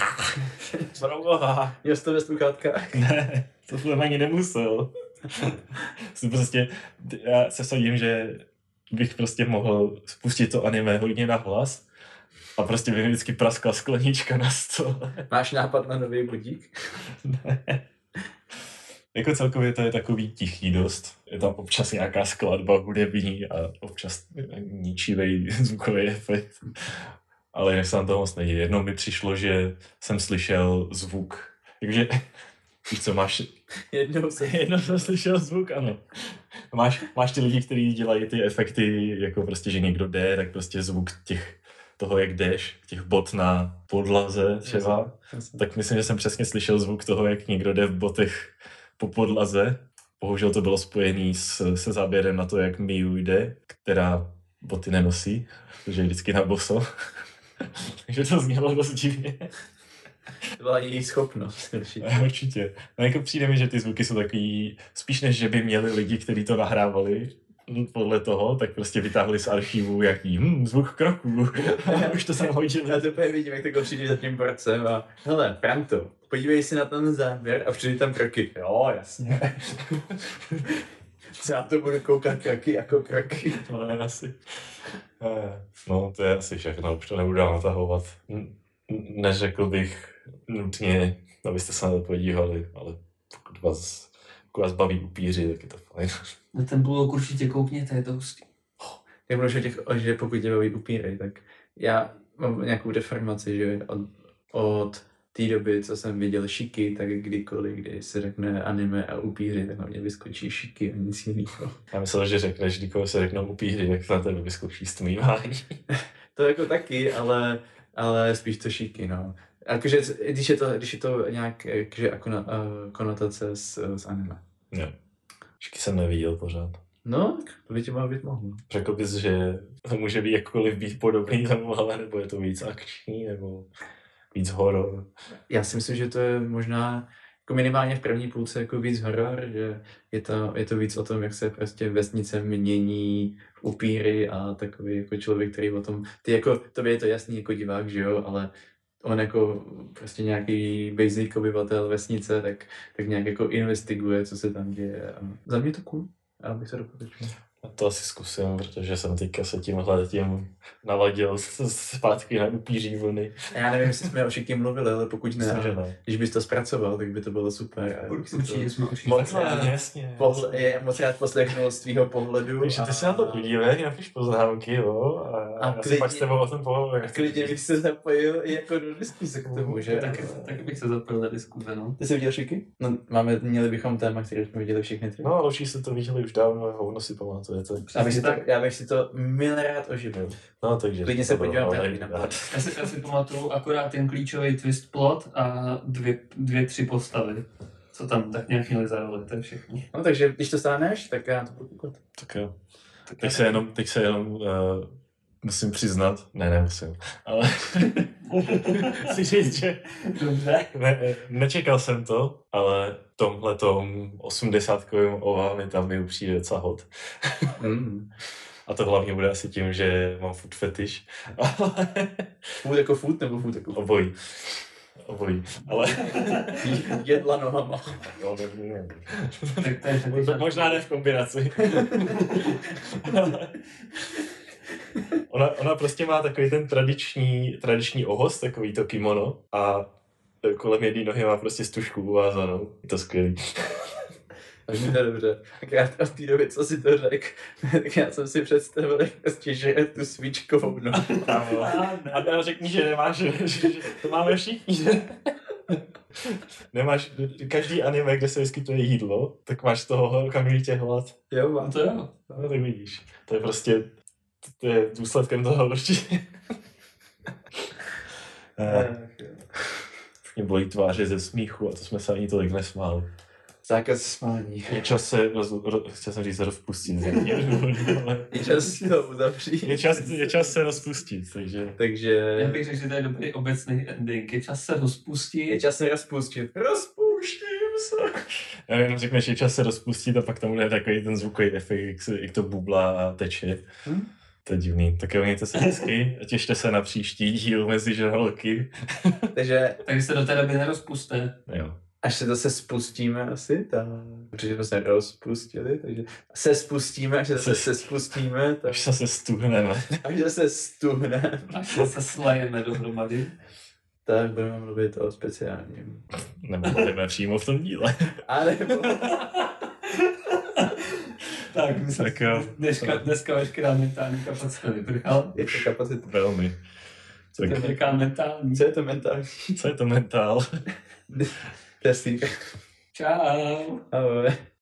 Proboha.
Měl jsi to ve sluchátkách?
Ne, to jsem ani nemusel. Prostě, já se vsadím, že bych prostě mohl spustit to anime hodně nahlas a prostě by mi vždycky praskla sklenička na stole.
Máš nápad na nový budík?
Ne. Jako celkově to je takový tichý dost. Je tam občas nějaká skladba hudební a občas ničivý zvukový efekt. Ale jinak se tam toho moc neděje. Jednou mi přišlo, že jsem slyšel zvuk. Takže, víš co, máš... Jednou jsem slyšel zvuk, ano. Máš ty lidi, kteří dělají ty efekty, jako prostě, že někdo jde, tak prostě zvuk toho, jak jdeš, těch bot na podlaze třeba. Tak myslím, že jsem přesně slyšel zvuk toho, jak někdo jde v botech po podlaze. Bohužel to bylo spojené se záběrem na to, jak Miu jde, která boty nenosí, protože je vždycky na boso. Takže to znělo dost divně.
To byla její schopnost.
Určitě. No jako přijde mi, že ty zvuky jsou takový, spíš než že by měli lidi, kteří to nahrávali, podle toho, tak prostě vytáhli z archivu jaký zvuk kroků. Už to jsem hodil.
Já to úplně vidím, jak takhle přijde za tím borcem a hele, Franto, podívej si na ten záběr a přijde tam kroky. Jo, jasně. Co já to budu koukat kroky jako kroky.
No, ne, asi. No, to je asi všechno, už to nebudu dál natahovat. Neřekl bych nutně, abyste se na to podívali, ale pokud vás baví upíři, tak je to fajn.
Na ten blok určitě koukněte, je to hustý.
Jak mluvíš o těch, že pokud tě baví upíry, tak já mám nějakou deformaci, že od té doby, co jsem viděl Šiky, tak kdykoliv, kdy se řekne anime a upíři, tak na mě vyskočí Šiky a nic jiného.
Já myslel, že řekneš, kdykoho se řeknou upíři, tak na tebe vyskočí stmívání.
To jako taky, ale spíš to Šiky, no. Jakože, když je to nějak jako konotace s anime.
Jo. Šiky jsem neviděl pořád.
No, to by tě má být mohlo.
Řekl bys, že to může být jakkoliv být podobný tomu, ale nebo je to víc akční, nebo víc horor?
Já si myslím, že to je možná jako minimálně v první půlce jako víc horor, že je to víc o tom, jak se prostě vesnice mění v upíry a takový jako člověk, který o tom, tobě je to jasný jako divák, že jo, ale on jako prostě nějaký basic obyvatel vesnice, tak nějak jako investiguje, co se tam děje. A za mě to cool. Já bych to doporučil.
To asi zkusím, protože jsem teďka se tímhle naladil zpátky na upíří vlny.
Já nevím, jestli jsme o Šiky mluvili, ale pokud ne,
Myslím, že ne.
když bys to zpracoval, tak by to bylo super.
Určitě jsme o Šiky.
Moc rád poslechnul z tvýho pohledu.
Takže ty se na to podívej, napiš poznámky, jo, a já si pak s tebou o tom pohovím.
A klidně bych se zapojil i jako do diskuse k tomu, že?
Tak bych se zapojil na diskuze, no.
Ty jsi viděl Šiky? No, měli bychom téma, který jsme viděli všechny tři.
No, ale už jste to viděli už dávno, hovno si pamatujete.
Já bych si to mil rád oživil.
No, takže...
Klidně se podívám na
Já si pamatuju akorát ten klíčový twist plot a tři postavy. Co tam tak nějak měli za roli, to je všechno.
No, takže když to stáhneš, tak já to budu koukat.
Tak jo. Teď se jenom musím přiznat, nemusím, ale si říct, že
dobře.
Nečekal jsem to, ale v tomhletom 80kovým OVA mi tam mi přijde docela hot. A to hlavně bude asi tím, že mám food fetish.
Food jako food nebo food jako food?
Obojí. Ale...
Jedla nohama.
Jo, nevím.
Tak
možná ne v kombinaci. Ona prostě má takový ten tradiční ohos, takový to kimono a kolem jedné nohy má prostě stužku uvázanou. Je to skvělý.
Takže to je dobře. Tak já v té době, co si to řekl, tak já jsem si představil, jak prostě žije tu svíčkovou nohu.
A řekni, že nemáš, že to máme všichni, že? Nemáš, každý anime, kde se vyskytuje jídlo, tak máš z toho okamžitě hlad.
Jo, mám
to jo.
No, tak vidíš. To je prostě, to je důsledkem toho určitě. Mě bolí tváře ze smíchu a to jsme se ani tolik nesmáli.
Zákaz smání.
Je čas se, chtěl jsem říct, rozpustit.
Je čas to uzavřít.
Je čas se rozpustit, takže...
Já bych řekl, že to je dobrý obecný ending. Je čas se rozpustit.
Je čas se rozpustit. Rozpouštím se.
Já jenom řekneš, je čas se rozpustit a pak tam bude takový ten zvukový efekt, jak to bublá a teče. To je divný. Tak jo, mějte se hezky a těšte se na příští díl mezi žraloky.
Takže
se do té doby nerozpuste.
Jo.
Až se zase spustíme asi, protože jsme se rozpustili, takže se spustíme, až se spustíme.
Až se stuhneme.
Až se stuhneme.
Až se slajeme dohromady.
Tak budeme mluvit o speciálním.
Nebo budeme přímo v tom díle.
A nebo...
Tak jo. Dneska veškerá mentální kapacita vyprchala.
Je to kapacita.
Velmi.
Co to je mentální?
Co je to mentální?
Co je to mentál?
Desík.
Čau.
Ahoj.